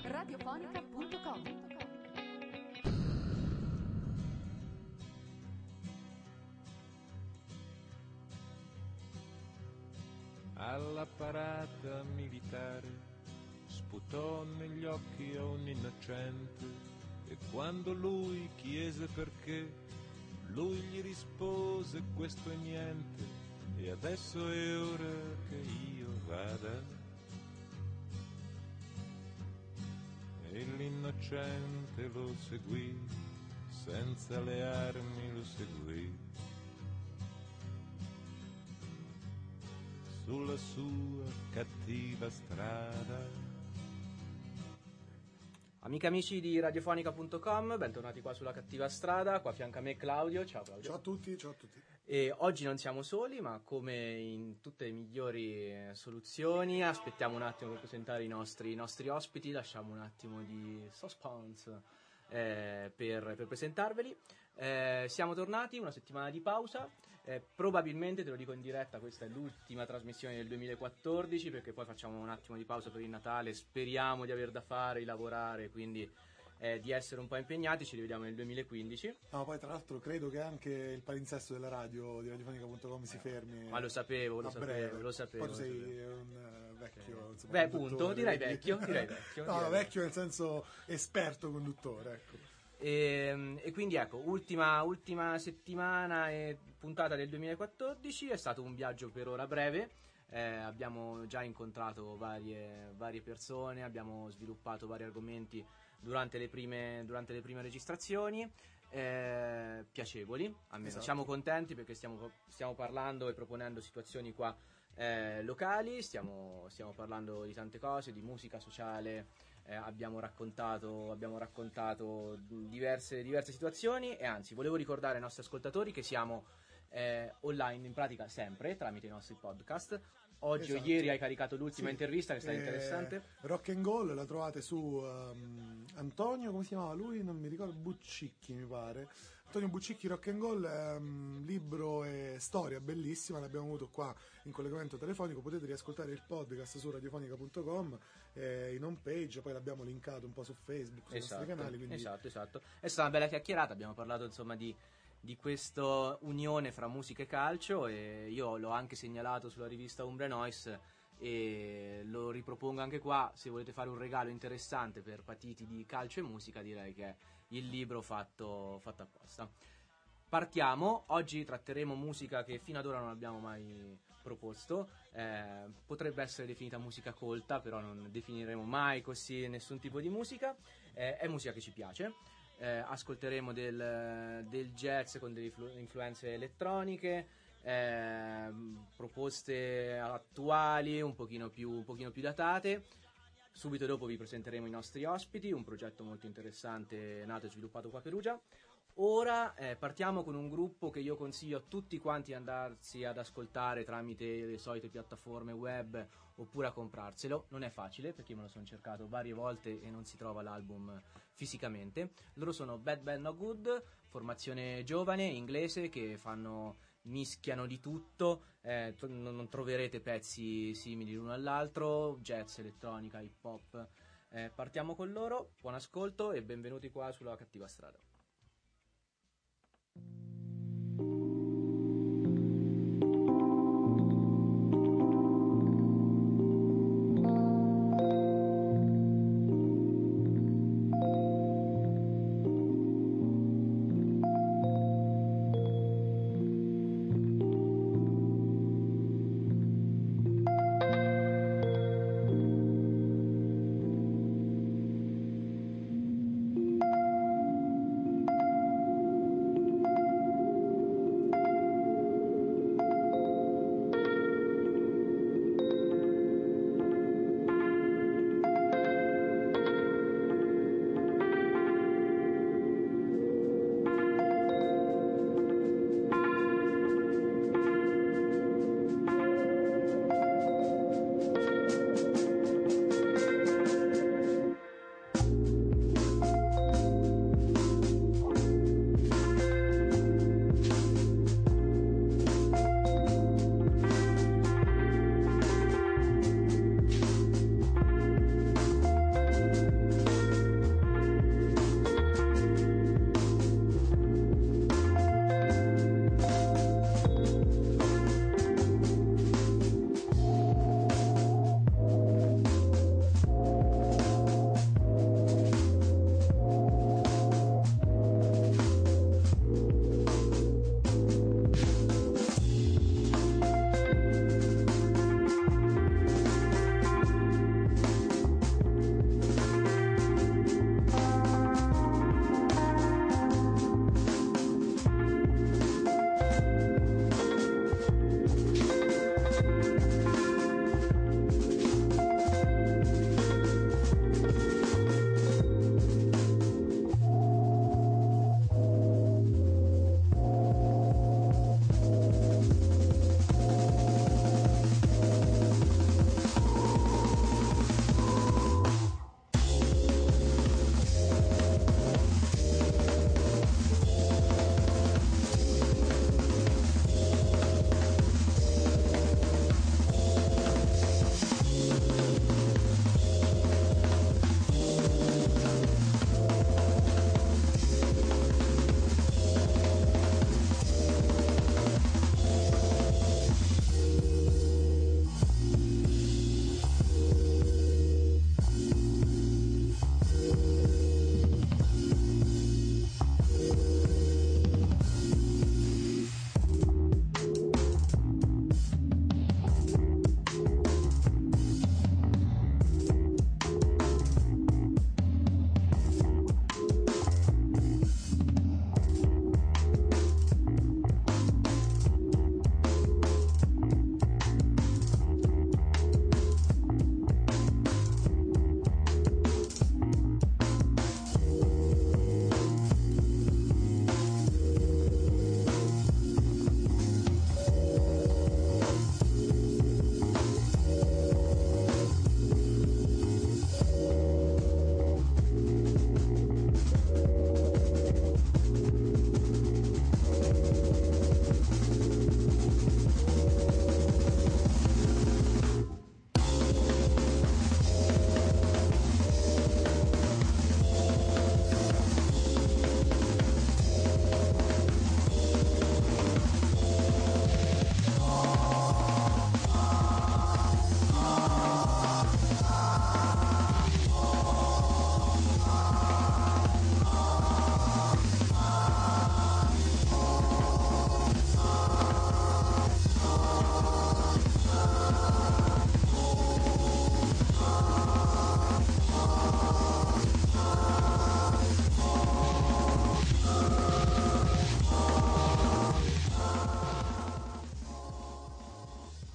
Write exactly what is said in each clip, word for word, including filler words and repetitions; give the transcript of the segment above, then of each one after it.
radiofonica punto com. Alla parata militare sputò negli occhi a un innocente e quando lui chiese perché, lui gli rispose: questo è niente e adesso è ora che io vada. E l'innocente lo seguì, senza le armi lo seguì, sulla sua cattiva strada. Amiche e amici di radiofonica punto com, bentornati qua sulla cattiva strada, qua a fianco a me Claudio. Ciao Claudio. Ciao a tutti, ciao a tutti. E oggi non siamo soli, ma come in tutte le migliori eh, soluzioni aspettiamo un attimo per presentare i nostri, i nostri ospiti, lasciamo un attimo di suspense eh, per, per presentarveli. Eh, siamo tornati, una settimana di pausa, eh, probabilmente, te lo dico in diretta, questa è l'ultima trasmissione del duemilaquattordici, perché poi facciamo un attimo di pausa per il Natale, speriamo di aver da fare, di lavorare, quindi eh, di essere un po' impegnati. Ci rivediamo nel duemilaquindici. No, poi tra l'altro credo che anche il palinsesto della radio di radiofonica punto com si fermi. Ma lo sapevo, lo a sapevo, breve. lo sapevo. Poi tu lo sei sapevo. un uh, vecchio, insomma, Beh, conduttore, appunto, direi quindi- vecchio, direi vecchio. No, direi vecchio nel senso esperto conduttore, ecco. E, e quindi ecco, ultima, ultima settimana e puntata del duemilaquattordici, è stato un viaggio per ora breve, eh, abbiamo già incontrato varie, varie persone, abbiamo sviluppato vari argomenti durante le prime, durante le prime registrazioni, eh, piacevoli, almeno Esatto. siamo contenti perché stiamo, stiamo parlando e proponendo situazioni qua eh, locali, stiamo, stiamo parlando di tante cose, di musica sociale. Eh, abbiamo raccontato, abbiamo raccontato diverse, diverse situazioni e anzi volevo ricordare ai nostri ascoltatori che siamo eh, online in pratica sempre tramite i nostri podcast. Oggi Esatto. o ieri hai caricato l'ultima Sì. intervista che è stata Eh, interessante. Rock and Goal la trovate su um, Antonio, come si chiamava lui? Non mi ricordo, Buccicchi mi pare. Antonio Buccicchi, Rock and Goal, um, libro e storia bellissima, l'abbiamo avuto qua in collegamento telefonico, potete riascoltare il podcast su radiofonica punto com, eh, in home page, poi l'abbiamo linkato un po' su Facebook, sui Esatto, nostri canali, quindi esatto, esatto. È stata una bella chiacchierata, abbiamo parlato insomma di, di questa unione fra musica e calcio e io l'ho anche segnalato sulla rivista Umbria Noise e lo ripropongo anche qua. Se volete fare un regalo interessante per patiti di calcio e musica, direi che è il libro fatto, fatto apposta. Partiamo, oggi tratteremo musica che fino ad ora non abbiamo mai proposto, eh, potrebbe essere definita musica colta, però non definiremo mai così nessun tipo di musica, eh, è musica che ci piace. Eh, ascolteremo del, del jazz con delle influ- influenze elettroniche, eh, proposte attuali, un pochino più, un pochino più datate. Subito dopo vi presenteremo i nostri ospiti, un progetto molto interessante nato e sviluppato qua a Perugia. Ora eh, partiamo con un gruppo che io consiglio a tutti quanti di andarsi ad ascoltare tramite le solite piattaforme web oppure a comprarselo. Non è facile perché io me lo sono cercato varie volte e non si trova l'album fisicamente. Loro sono Bad Bad No Good, formazione giovane inglese che fanno, mischiano di tutto, eh, to- non, non troverete pezzi simili l'uno all'altro, jazz, elettronica, hip hop. Eh, partiamo con loro, buon ascolto e benvenuti qua sulla cattiva strada. Thank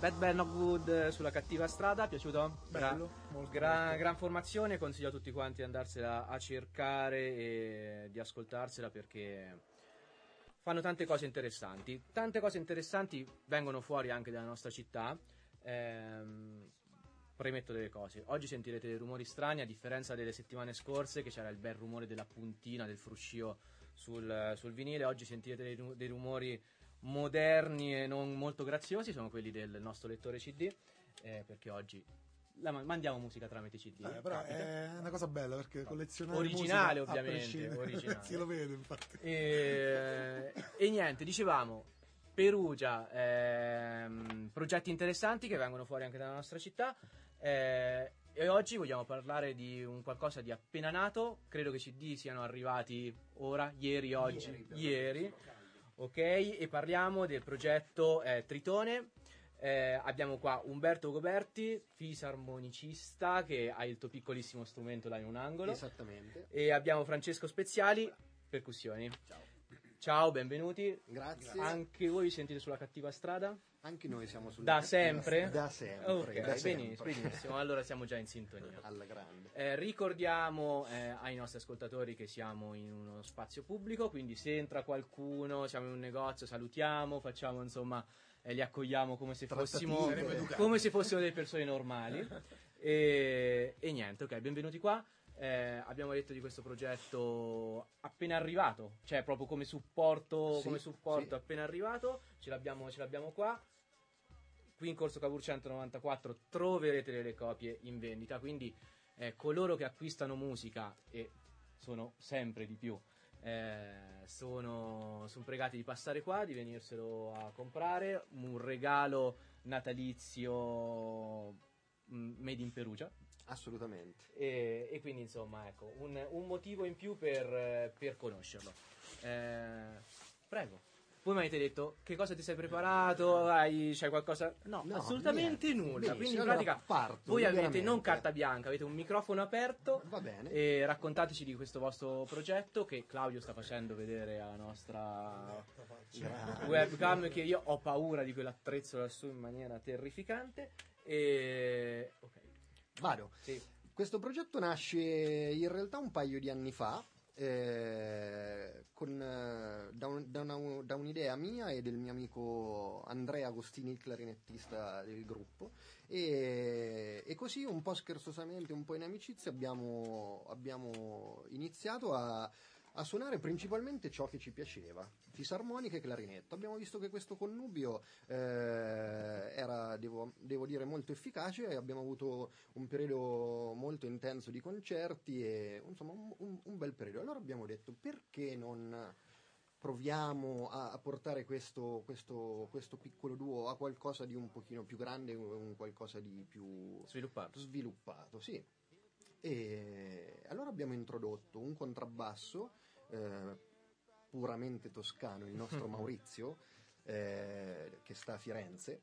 Bad Bad Not Good sulla cattiva strada, piaciuto? Bello, Gra- molto, gra- molto. gran formazione, consiglio a tutti quanti di andarsela a cercare e di ascoltarsela perché fanno tante cose interessanti. Tante cose interessanti vengono fuori anche dalla nostra città. Ehm, premetto delle cose. Oggi sentirete dei rumori strani, a differenza delle settimane scorse che c'era il bel rumore della puntina, del fruscio sul, sul vinile. Oggi sentirete dei, ru- dei rumori moderni e non molto graziosi, sono quelli del nostro lettore C D, eh, perché oggi la ma- mandiamo musica tramite C D. Eh, però capita. è una cosa bella perché collezionare Originale, musica, a ovviamente, prescindere- originale. si lo vede infatti. E, e niente, dicevamo Perugia, ehm, progetti interessanti che vengono fuori anche dalla nostra città, eh, e oggi vogliamo parlare di un qualcosa di appena nato. Credo che i C D siano arrivati ora, ieri, oggi, ieri, ok, e parliamo del progetto eh, Tritone. Eh, abbiamo qua Umberto Goberti, fisarmonicista, che ha il tuo piccolissimo strumento là in un angolo. Esattamente. E abbiamo Francesco Speziali, percussioni. Ciao. Ciao, benvenuti. Grazie. Anche voi vi sentite sulla cattiva strada? Anche noi siamo sulla Da cattiva sempre? strada. Da sempre. Ok, da sempre. benissimo, benissimo. Allora siamo già in sintonia. Alla grande. Eh, ricordiamo eh, ai nostri ascoltatori che siamo in uno spazio pubblico, quindi se entra qualcuno, siamo in un negozio, salutiamo, facciamo insomma, eh, li accogliamo come se fossimo Trattative. come se fossero delle persone normali. E, e niente, ok, benvenuti qua. Eh, abbiamo detto di questo progetto appena arrivato, cioè proprio come supporto, Sì, come supporto sì. appena arrivato, ce l'abbiamo, ce l'abbiamo qua. Qui in Corso Cavour centonovantaquattro troverete delle copie in vendita, quindi eh, coloro che acquistano musica, e sono sempre di più, eh, sono, sono pregati di passare qua, di venirselo a comprare. Un regalo natalizio mh, made in Perugia. Assolutamente. E, e quindi insomma ecco un, un motivo in più per, eh, per conoscerlo. Eh, prego. Voi mi avete detto che cosa ti sei preparato? Hai, c'hai qualcosa? No, No, assolutamente niente. nulla. Benissimo, Quindi in allora pratica parto, voi avete liberamente. non carta bianca, avete un microfono aperto. Va bene. E raccontateci di questo vostro progetto che Claudio sta facendo vedere alla nostra Grazie. webcam, che io ho paura di quell'attrezzo lassù in maniera terrificante. E ok. Vado. Sì. Questo progetto nasce in realtà un paio di anni fa, eh, con, eh, da, un- da una- da un'idea mia e del mio amico Andrea Agostini, il clarinettista del gruppo, e, e così un po' scherzosamente, un po' in amicizia abbiamo, abbiamo iniziato a, a suonare principalmente ciò che ci piaceva, fisarmonica e clarinetto. Abbiamo visto che questo connubio eh, era, devo, devo dire, molto efficace, e abbiamo avuto un periodo molto intenso di concerti e insomma un, un- un bel periodo. Allora abbiamo detto, perché non proviamo a, a portare questo, questo, questo piccolo duo a qualcosa di un pochino più grande, un qualcosa di più Sviluppato. sviluppato, sì. E allora abbiamo introdotto un contrabbasso eh, puramente toscano, il nostro Maurizio, eh, che sta a Firenze,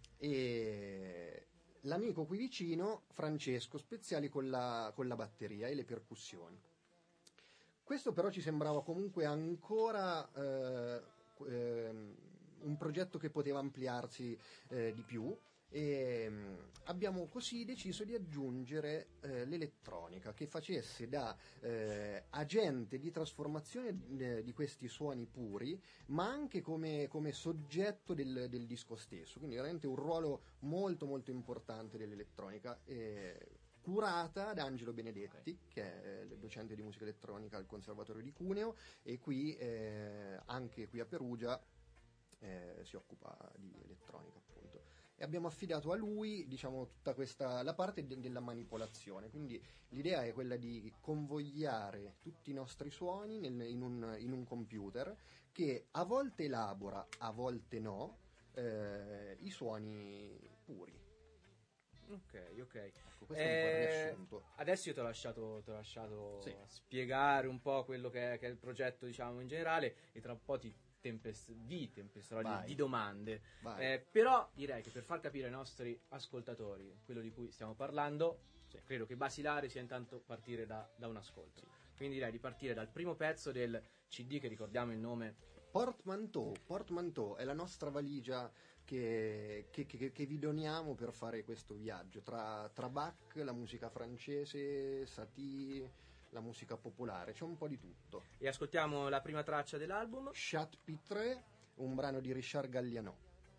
e l'amico qui vicino, Francesco Speziali, con la, con la batteria e le percussioni. Questo però ci sembrava comunque ancora eh, ehm, un progetto che poteva ampliarsi eh, di più, e mm, abbiamo così deciso di aggiungere eh, l'elettronica, che facesse da eh, agente di trasformazione eh, di questi suoni puri, ma anche come, come soggetto del, del disco stesso, quindi veramente un ruolo molto molto importante dell'elettronica, eh, curata da Angelo Benedetti, che è il docente di musica elettronica al Conservatorio di Cuneo, e qui eh, anche qui a Perugia eh, si occupa di elettronica, appunto. E abbiamo affidato a lui, diciamo, tutta questa la parte de- della manipolazione. Quindi l'idea è quella di convogliare tutti i nostri suoni nel- in, un, in un computer che a volte elabora, a volte no, eh, i suoni puri. Ok, ok. Ecco, questo è un po' il Eh, riassunto. adesso io ti ho lasciato, ti ho lasciato Sì. spiegare un po' quello che è, che è il progetto, diciamo, in generale, e tra un po' ti tempest- vi tempesterò di, Vai. di domande. Vai. Eh, però direi che per far capire ai nostri ascoltatori quello di cui stiamo parlando, cioè, credo che basilare sia intanto partire da, da un ascolto. Quindi direi di partire dal primo pezzo del C D, che ricordiamo il nome Portmanteau, Portmanteau è la nostra valigia che, che, che, che vi doniamo per fare questo viaggio tra, tra Bach, la musica francese, Satie, la musica popolare, c'è un po' di tutto. E ascoltiamo la prima traccia dell'album, Chat Pitre, un brano di Richard Galliano.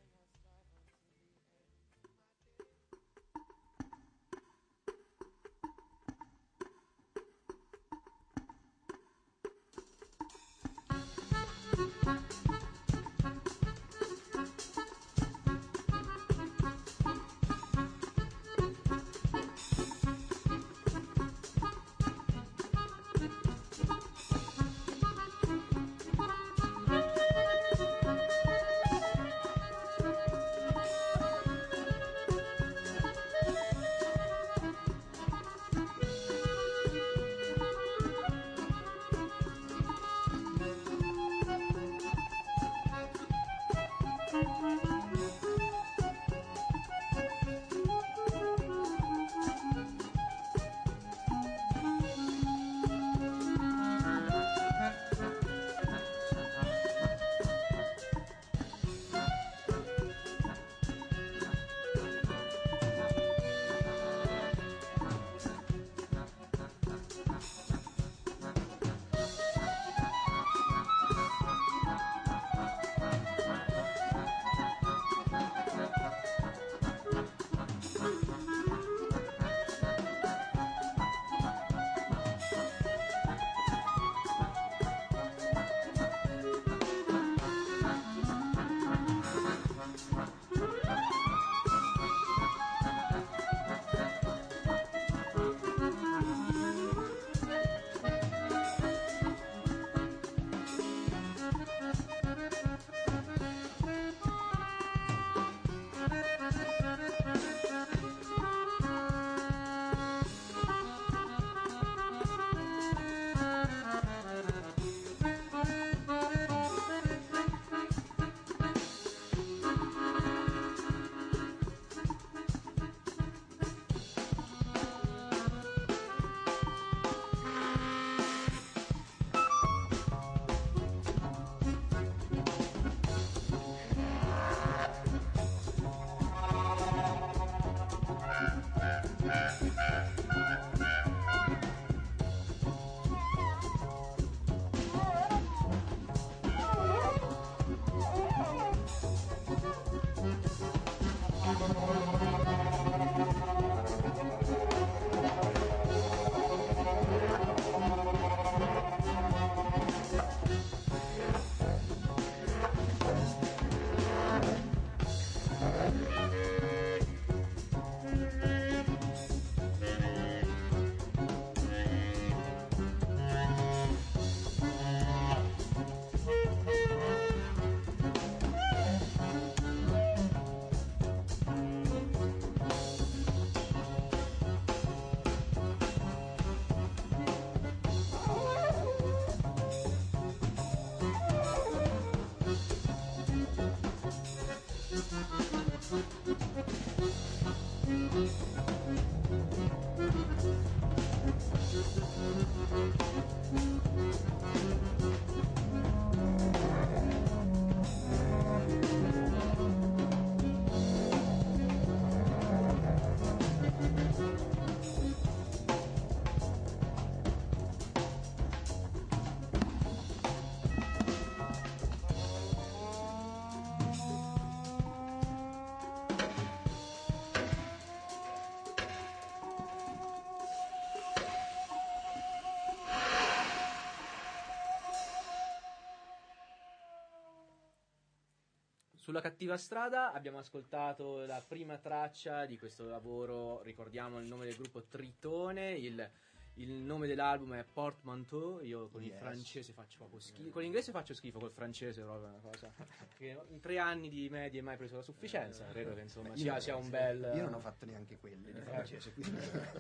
Sulla cattiva strada abbiamo ascoltato la prima traccia di questo lavoro, ricordiamo il nome del gruppo Tritone, il, il nome dell'album è Portmanteau, io con Yes. il francese faccio proprio schifo, con l'inglese faccio schifo, col francese proprio una cosa che in tre anni di medie mai preso la sufficienza, credo che insomma sia, sia un bel... Io non ho fatto neanche quelli di francese, quindi...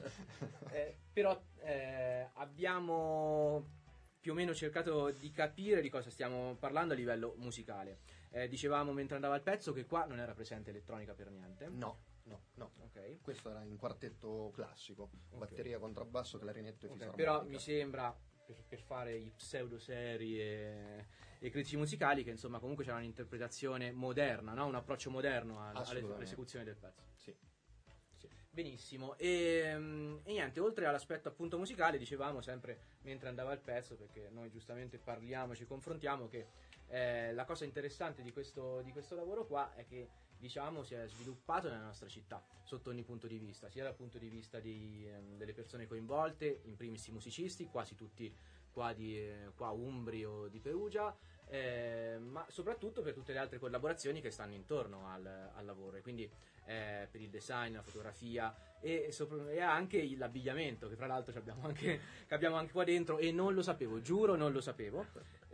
eh, però eh, abbiamo più o meno cercato di capire di cosa stiamo parlando a livello musicale. Eh, dicevamo mentre andava il pezzo che qua non era presente elettronica per niente. No, no, no. Ok. Questo era in quartetto classico, Ok. batteria, contrabbasso, clarinetto e Ok, fisarmonica. però mi sembra, per, per fare i pseudo seri e, e critici musicali, che insomma comunque c'era un'interpretazione moderna, no? Un approccio moderno al- alle- all'esecuzione del pezzo. Sì. Benissimo, e, e niente, oltre all'aspetto appunto musicale, dicevamo sempre mentre andava il pezzo, perché noi giustamente parliamo, ci confrontiamo, che eh, la cosa interessante di questo, di questo lavoro qua è che, diciamo, si è sviluppato nella nostra città sotto ogni punto di vista, sia dal punto di vista di, ehm, delle persone coinvolte, in primis i musicisti, quasi tutti qua, di, eh, qua umbri o di Perugia, eh, ma soprattutto per tutte le altre collaborazioni che stanno intorno al, al lavoro, e quindi eh, per il design, la fotografia e, sopra- e anche l'abbigliamento, che fra l'altro ci abbiamo anche, che abbiamo anche qua dentro, e non lo sapevo, giuro non lo sapevo,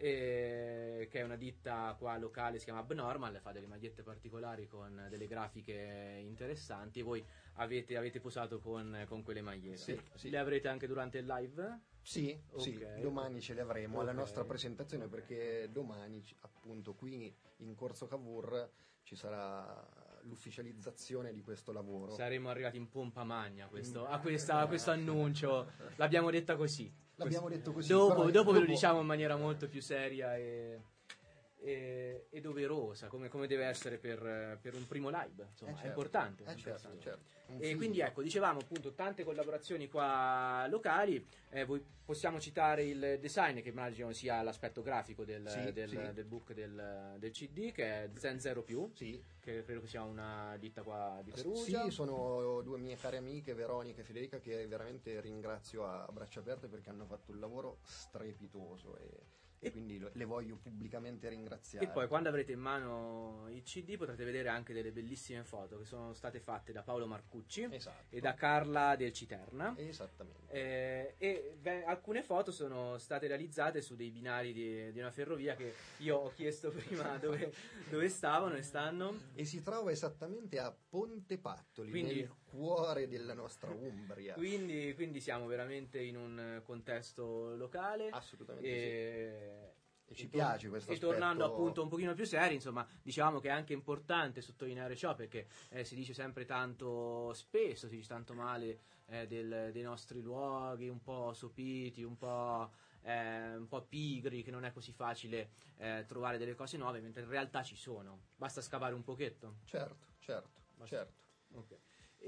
e, che è una ditta qua locale, si chiama Abnormal, fa delle magliette particolari con delle grafiche interessanti, e voi avete, avete posato con, con quelle magliette. Sì, sì. Le avrete anche durante il live? Sì, sì, Ok. domani ce le avremo alla Ok. nostra presentazione, Ok. perché domani ci- appunto qui in Corso Cavour ci sarà l'ufficializzazione di questo lavoro. Saremmo arrivati in pompa magna questo, a, questa, a questo annuncio, l'abbiamo detta così. L'abbiamo detto così. Dopo, però dopo ve lo diciamo in maniera molto più seria e, e, e doverosa, come, come deve essere per, per un primo live. Insomma, Eh, è certo. importante. Eh, è certo, importante. certo. Un E film. quindi ecco, dicevamo appunto tante collaborazioni qua locali, eh, voi possiamo citare il design, che immagino sia l'aspetto grafico del, Sì, del, sì. del book del, del C D, che è Zen Zero più, Sì. che credo che sia una ditta qua di Perugia. Sì, sono due mie care amiche, Veronica e Federica, che veramente ringrazio a braccia aperte perché hanno fatto un lavoro strepitoso e, e quindi lo- le voglio pubblicamente ringraziare. E poi quando avrete in mano il C D potrete vedere anche delle bellissime foto che sono state fatte da Paolo Marcucci Esatto. e da Carla del Citerna. Esattamente. Eh, e beh, alcune foto sono state realizzate su dei binari di, di una ferrovia che io ho chiesto prima dove, dove stavano e stanno. E si trova esattamente a Ponte Pattoli, Quindi- nel cuore della nostra Umbria. Quindi, quindi siamo veramente in un contesto locale. Assolutamente E, E ci e piace questo E tornando aspetto. appunto un pochino più seri, insomma, diciamo che è anche importante sottolineare ciò, perché eh, si dice sempre tanto, spesso si dice tanto male eh, del- dei nostri luoghi, un po' sopiti, un po', eh, un po' pigri, che non è così facile eh, trovare delle cose nuove, mentre in realtà ci sono, basta scavare un pochetto. Certo, certo, Basta. certo. Ok.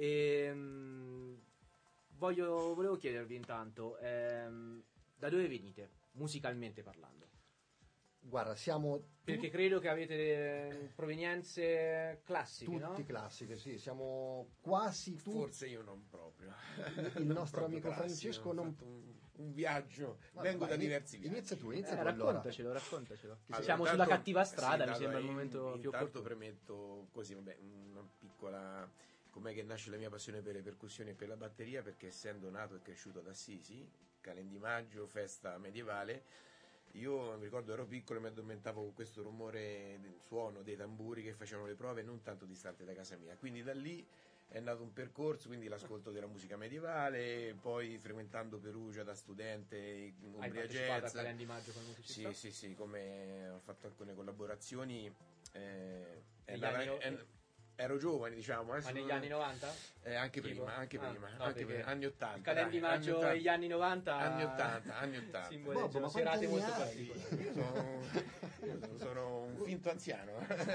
Ehm, voglio, volevo chiedervi intanto, ehm, da dove venite, musicalmente parlando? Guarda, siamo Perché credo che avete eh, provenienze classiche, tutti no? classiche, sì, siamo quasi tutti. Forse io non proprio. Il nostro Proprio amico classico, Francesco ho non... fatto un, un viaggio, Ma vengo vai, da ini- diversi viaggi. Inizia tu, inizia Eh, tu allora. raccontacelo, raccontacelo. Che se Allora, siamo intanto- sulla cattiva sì, strada, mi allora, sembra il in- momento più Intanto opportuno. premetto così, vabbè, una piccola... Com'è che nasce la mia passione per le percussioni e per la batteria? Perché essendo nato e cresciuto ad Assisi, Calendimaggio, festa medievale, io mi ricordo ero piccolo e mi addormentavo con questo rumore, del suono dei tamburi che facevano le prove non tanto distante da casa mia. Quindi da lì è nato un percorso, quindi l'ascolto della musica medievale, poi frequentando Perugia da studente, Hai Umbria partecipato a Jazz. Calen di Maggio come musicista? Sì, sì, sì, come ho fatto alcune collaborazioni. eh, è Negli nata- anni no- è- ero giovane, diciamo. Ma adesso negli non- anni novanta? eh, anche Tipo? prima, anche Ah, prima, no, anche perché prima, anni ottanta. Il Calen di dai, Maggio anni e ottanta. gli anni novanta Anni ottanta, anni ottanta. simboleggiano Bobo, ma serate quanti molto anni hai? particolari. Io sono, io sono un finto anziano.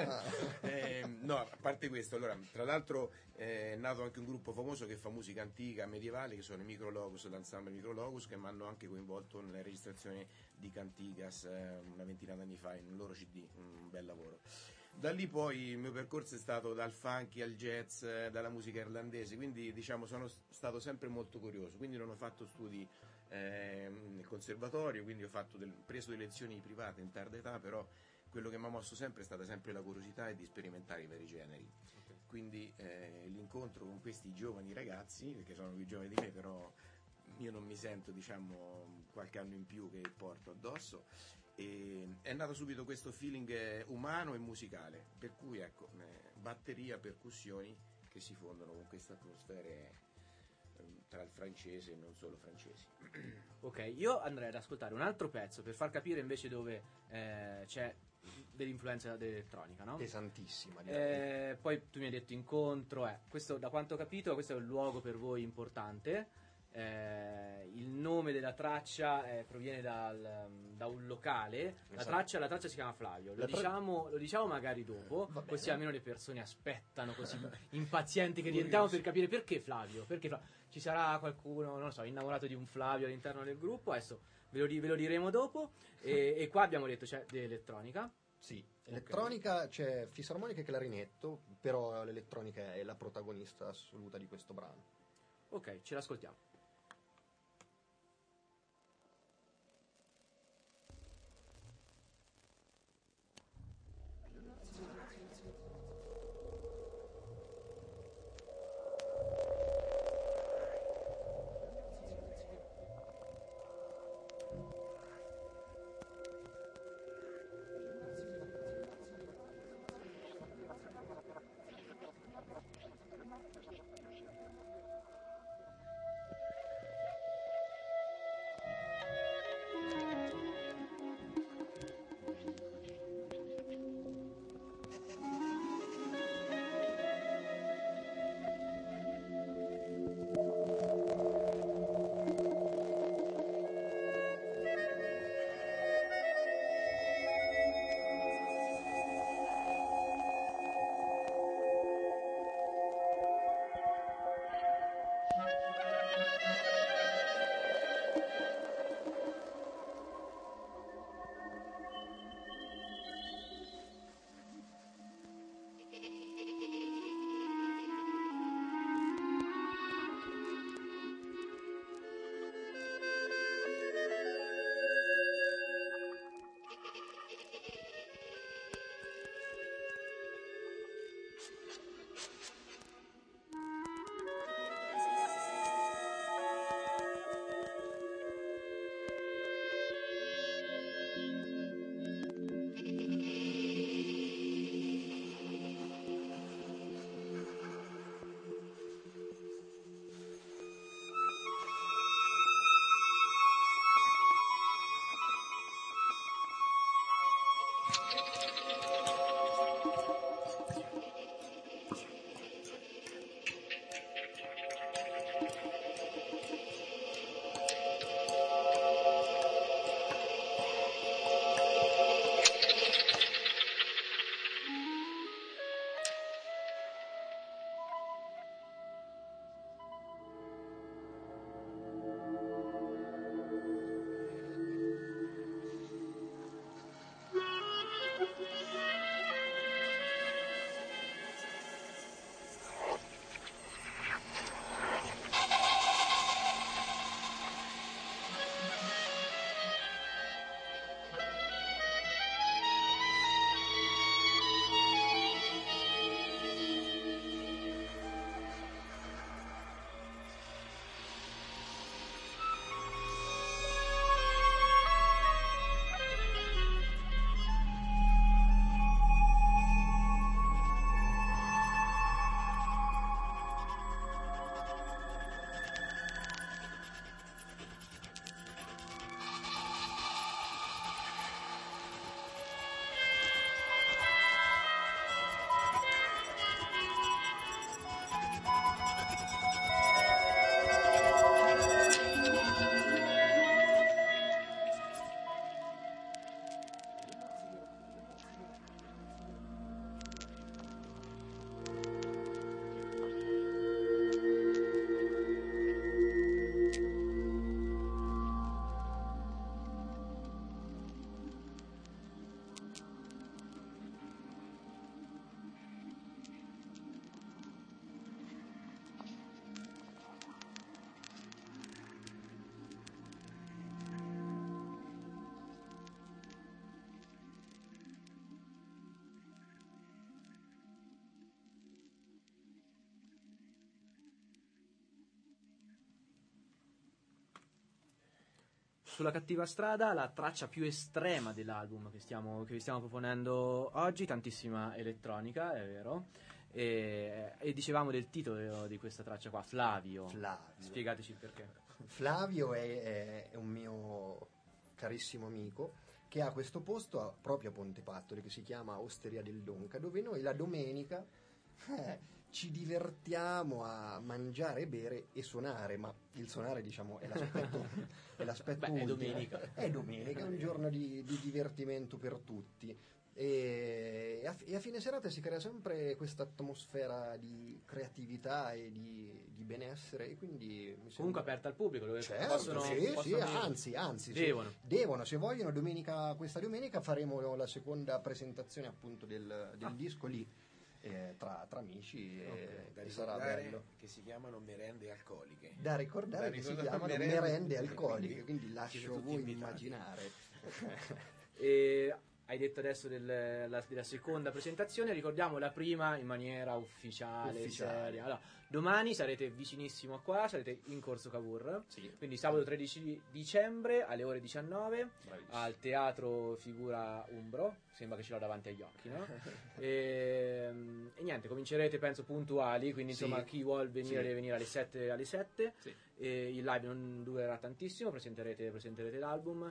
Eh, no, a parte questo, allora, tra l'altro eh, è nato anche un gruppo famoso che fa musica antica, medievale, che sono i Micrologos, l'ensemble Micrologos, che mi hanno anche coinvolto nella registrazione di Cantigas eh, una ventina d'anni fa in un loro C D, un bel lavoro. Da lì poi il mio percorso è stato dal funky al jazz, eh, dalla musica irlandese, quindi diciamo sono s- stato sempre molto curioso, quindi non ho fatto studi eh, nel conservatorio, quindi ho fatto del- preso delle lezioni private in tarda età, però quello che mi ha mosso sempre è stata sempre la curiosità e di sperimentare i vari generi. Quindi eh, l'incontro con questi giovani ragazzi, perché sono più giovani di me, però io non mi sento diciamo qualche anno in più che porto addosso, e è nato subito questo feeling eh, umano e musicale, per cui ecco, eh, batteria, percussioni che si fondono con queste atmosfere eh, tra il francese e non solo francesi. Ok, io andrei ad ascoltare un altro pezzo per far capire invece dove eh, c'è dell'influenza dell'elettronica, no? Pesantissima, direi. Eh, poi tu mi hai detto incontro, eh. Questo, da quanto ho capito, questo è un luogo per voi importante. Eh, il nome della traccia eh, proviene dal, da un locale. La Esatto. traccia, la traccia si chiama Flavio. Lo, La tra- diciamo, lo diciamo magari dopo, Va così bene. almeno le persone aspettano così impazienti che rientriamo per capire perché Flavio. Perché Flavio. Ci sarà qualcuno, non lo so, innamorato di un Flavio all'interno del gruppo. Adesso ve lo, di- ve lo diremo dopo. E, e qua abbiamo detto c'è dell'elettronica. Sì, elettronica, c'è fisarmonica e clarinetto, però l'elettronica è la protagonista assoluta di questo brano. Ok, ce l'ascoltiamo. Sulla cattiva strada, la traccia più estrema dell'album che stiamo, che vi stiamo proponendo oggi, tantissima elettronica, è vero. E, e dicevamo del titolo di questa traccia qua, Flavio. Flavio. Spiegateci il perché. Flavio è, è- è un mio carissimo amico che ha questo posto a- proprio a Ponte Pattoli che si chiama Osteria del Donca, dove noi la domenica eh, ci divertiamo a mangiare e bere e suonare, ma il suonare diciamo è l'aspetto, è l'aspetto Beh, è ultimo. domenica. È domenica, è un giorno di, di divertimento per tutti. E a, e a fine serata si crea sempre questa atmosfera di creatività e di, di benessere, e quindi mi Comunque sembra... aperta al pubblico, dove Certo, possono, sì, possono sì, venire. anzi, anzi, sì. Devono. devono, se vogliono, domenica, questa domenica faremo la seconda presentazione appunto del, del Ah. disco lì, eh, tra, tra amici, e, Da e sarà ricordare bello. che si chiamano merende alcoliche. Da ricordare Da che si ricordare chiamano merende, merende quindi alcoliche, quindi siete lascio tutti voi invitati. immaginare. E hai detto adesso del- la- della seconda presentazione, ricordiamo la prima in maniera ufficiale, Ufficiale. seria. Allora, domani sarete vicinissimo a qua, sarete in Corso Cavour, Sì, quindi sabato tredici dicembre alle ore diciannove bravissimo. al Teatro Figura Umbro, sembra che ce l'ho davanti agli occhi, no? e, e niente, comincerete penso puntuali, quindi Sì. insomma chi vuol venire Sì. deve venire alle sette alle sette. Sì. E il live non durerà tantissimo, presenterete, presenterete l'album.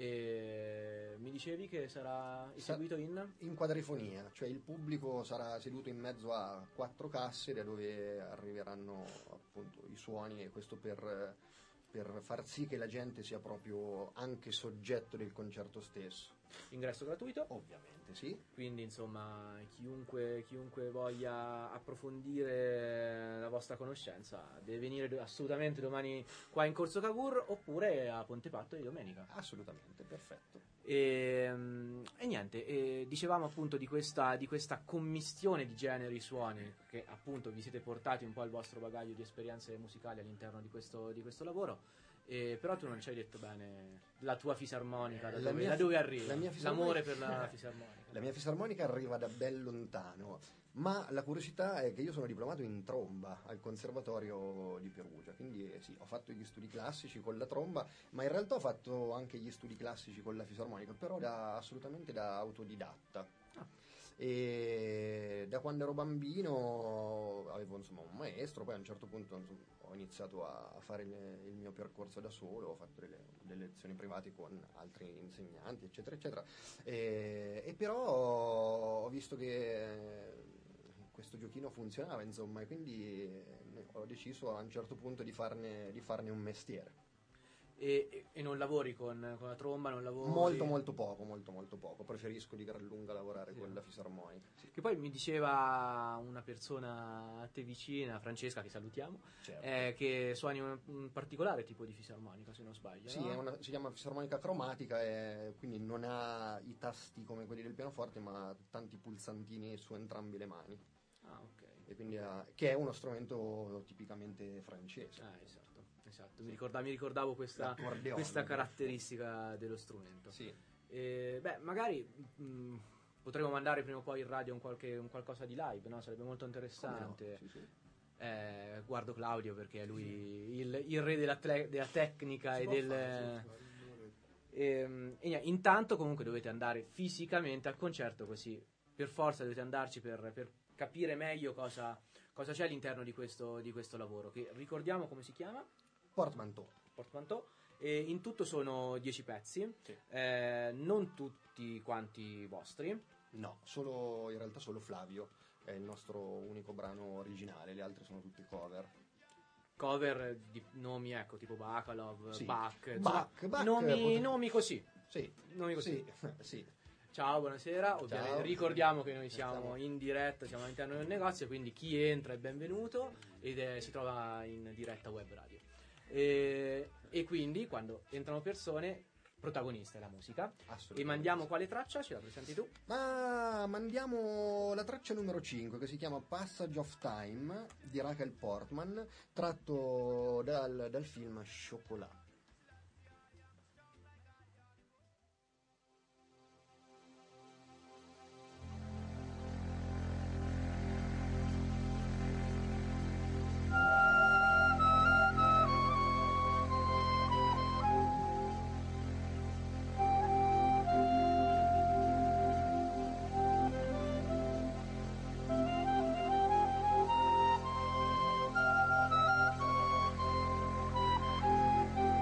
E mi dicevi che sarà eseguito in? In quadrifonia, cioè il pubblico sarà seduto in mezzo a quattro casse da dove arriveranno appunto i suoni, e questo per, per far sì che la gente sia proprio anche soggetto del concerto stesso. Ingresso gratuito, Ovviamente sì. quindi insomma chiunque, chiunque voglia approfondire la vostra conoscenza deve venire do- assolutamente domani qua in Corso Cavour oppure a Pontepatto di domenica. Assolutamente, perfetto. E, mm, e niente, e dicevamo appunto di questa, di questa commistione di generi suoni che appunto vi siete portati un po' il vostro bagaglio di esperienze musicali all'interno di questo, di questo lavoro. E, però tu non ci hai detto bene la tua fisarmonica, da, La dove, mia da fi- dove arriva? la mia fisarmonica- L'amore per la fisarmonica. La mia fisarmonica arriva da ben lontano, ma la curiosità è che io sono diplomato in tromba al Conservatorio di Perugia, quindi eh, sì, ho fatto gli studi classici con la tromba, ma in realtà ho fatto anche gli studi classici con la fisarmonica, però da, assolutamente da autodidatta. Ah. E da quando ero bambino avevo insomma un maestro, poi a un certo punto insomma, ho iniziato a fare il, il mio percorso da solo, ho fatto delle, delle lezioni private con altri insegnanti, eccetera, eccetera. E, e però ho visto che questo giochino funzionava, insomma, e quindi eh, ho deciso a un certo punto di farne, di farne un mestiere. E, e- e non lavori con, con la tromba, non lavori... Molto molto poco, molto molto poco. Preferisco di gran lunga lavorare Sì. con la fisarmonica. Sì, Che poi mi diceva una persona a te vicina, Francesca, che salutiamo, certo. eh, che suoni un, un particolare tipo di fisarmonica, se non sbaglio. Sì, no? è una- si chiama fisarmonica cromatica, e quindi non ha i tasti come quelli del pianoforte, ma tanti pulsantini su entrambe le mani. Ah, ok. E quindi ha- che è uno strumento tipicamente francese. Ah, esatto, esatto. Mi, ricorda- mi ricordavo questa, L'accordeone. questa caratteristica dello strumento. Sì. E, beh, magari mh, potremmo mandare prima o poi in radio un, qualche, un qualcosa di live, no? Sarebbe molto Come no? interessante. Sì, sì. Eh, guardo Claudio perché è lui il, il re della, tle- della tecnica Si e può del... fare, si può fare. Ehm, e niente, intanto comunque dovete andare fisicamente al concerto, così per forza dovete andarci per, per capire meglio cosa, cosa c'è all'interno di questo, di questo lavoro, che ricordiamo come si chiama, Portmanteau. Portmanteau, e in tutto sono dieci pezzi, Sì. eh, non tutti quanti vostri. No, solo, in realtà solo Flavio è il nostro unico brano originale, le altre sono tutte cover. Cover di nomi, ecco, tipo Bacalov, Sì. Bach, insomma, Bach, Bach, nomi, potremmo- nomi così. Sì, Nomi così. sì, sì. Ciao, buonasera. Ovviamente Ciao. ricordiamo che noi siamo Siamo- in diretta, siamo all'interno del negozio, quindi chi entra è benvenuto ed è- si trova in diretta web radio. E, e quindi quando entrano persone, protagonista è la musica. Assolutamente. E mandiamo quale traccia? Ce la presenti tu? Ma mandiamo la traccia numero cinque, che si chiama Passage of Time di Rachel Portman, tratto dal, dal film Chocolat. Thank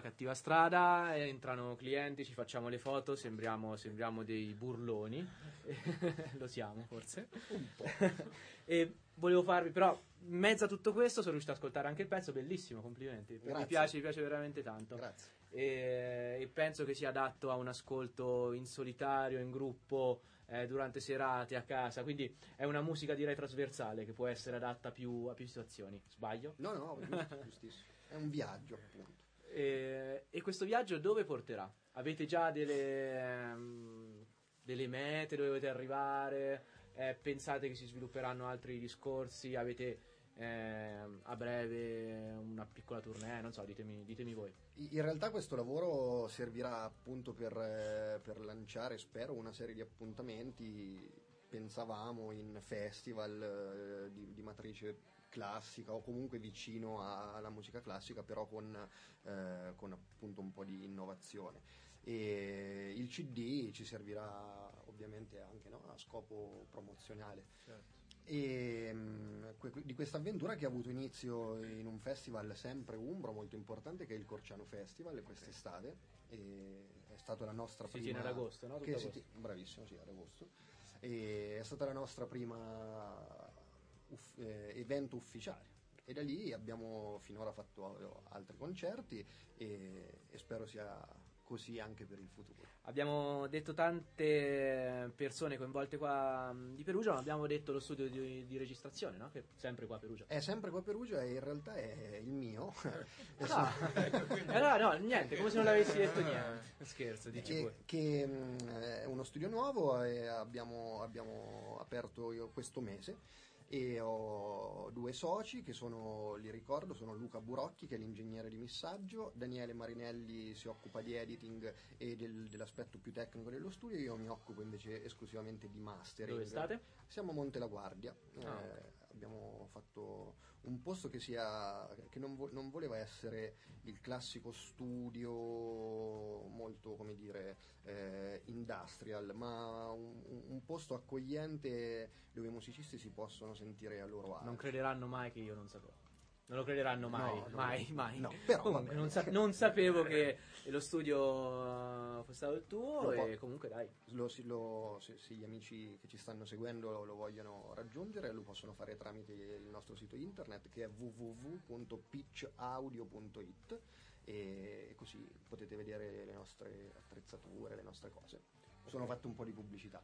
cattiva strada, entrano clienti, ci facciamo le foto, sembriamo, sembriamo dei burloni, lo siamo forse, un po'. E volevo farvi, però, in mezzo a tutto questo sono riuscito ad ascoltare anche il pezzo, bellissimo, complimenti, mi Grazie. piace, mi piace veramente tanto. Grazie. E, e penso che sia adatto a un ascolto in solitario, in gruppo, eh, durante serate, a casa, quindi è una musica direi trasversale che può essere adatta a più, a più situazioni, sbaglio? No, no, giusto, giustissimo. È un viaggio, appunto. E, e questo viaggio dove porterà? Avete già delle, um, delle mete dove dovete arrivare? Eh, pensate che si svilupperanno altri discorsi? Avete eh, a breve una piccola tournée? Non so, ditemi, ditemi voi. In realtà questo lavoro servirà appunto per, eh, per lanciare, spero, una serie di appuntamenti. Pensavamo in festival eh, di, di matrice classica o comunque vicino a- alla musica classica, però con, eh, con appunto un po' di innovazione. E il C D ci servirà ovviamente anche, no, a scopo promozionale. E mh, que- di questa avventura che ha avuto inizio in un festival sempre umbro molto importante, che è il Corciano Festival quest'estate. E è stata la nostra Si prima tiene ad agosto, no? che Tutto si agosto. ti- bravissimo, sì, ad agosto. E è stata la nostra prima uff- eh, evento ufficiale, e da lì abbiamo finora fatto altri concerti e, e spero sia così anche per il futuro. Abbiamo detto tante persone coinvolte qua mh, di Perugia, ma abbiamo detto lo studio di, di registrazione, no? Che è sempre qua a Perugia. È sempre qua a Perugia e in realtà è il mio. Ah, allora no, niente, come se non l'avessi detto niente. Scherzo, dici che, pure. che, mh, è uno studio nuovo e abbiamo, abbiamo aperto io questo mese, e ho due soci che sono, li ricordo, sono Luca Burocchi, che è l'ingegnere di missaggio, Daniele Marinelli si occupa di editing e del- dell'aspetto più tecnico dello studio, io mi occupo invece esclusivamente di mastering. Dove state? Siamo a Monte La Guardia. Ah, eh, ok. Abbiamo fatto un posto che sia che non, vo- non voleva essere il classico studio molto, come dire, eh, industrial, ma un, un- un posto accogliente dove i musicisti si possono sentire a loro agio. Non crederanno mai che io non sapevo. Non lo crederanno mai, No, no, mai, mai. no, però Comunque, vabbè. non, sa- non sapevo che lo studio eh, fosse stato il tuo Lo po- e comunque dai. Lo, si- lo- se, se gli amici che ci stanno seguendo lo, lo vogliono raggiungere, lo possono fare tramite il nostro sito internet, che è w w w punto pitch audio punto i t, e così potete vedere le nostre attrezzature, le nostre cose. Sono fatto un po' di pubblicità.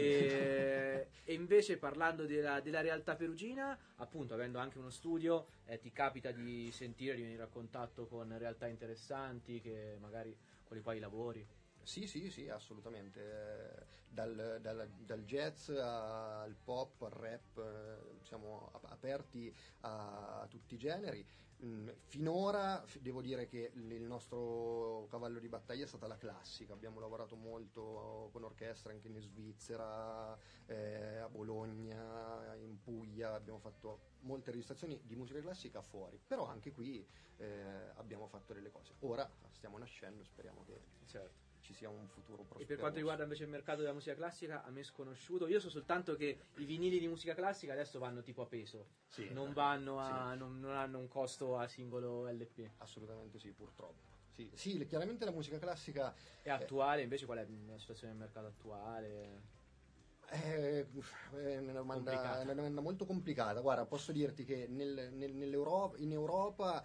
E, e invece parlando della, della realtà perugina, appunto avendo anche uno studio, eh, ti capita di sentire, di venire a contatto con realtà interessanti che magari con le quali lavori? Sì, sì, sì, assolutamente. Eh, Dal, dal- dal jazz al pop, al rap, eh, siamo ap- aperti a, a tutti i generi. Mm, Finora f- devo dire che l- il nostro cavallo di battaglia è stata la classica. Abbiamo lavorato molto con orchestra anche in Svizzera, eh, a Bologna, in Puglia. Abbiamo fatto molte registrazioni di musica classica fuori, però anche qui eh, abbiamo fatto delle cose. Ora stiamo nascendo, speriamo che Certo. ci sia un futuro prosperoso. E per quanto riguarda invece il mercato della musica classica, a me sconosciuto, io so soltanto che i vinili di musica classica adesso vanno tipo a peso, Sì, non vanno a, sì. non, non hanno un costo a singolo L P. Assolutamente sì, purtroppo. Sì, sì, le- chiaramente la musica classica E attuale invece qual è la situazione del mercato attuale? è, è una, domanda, Complicata. è una domanda molto complicata. Guarda, posso dirti che nel- nel- nell'Europa, in Europa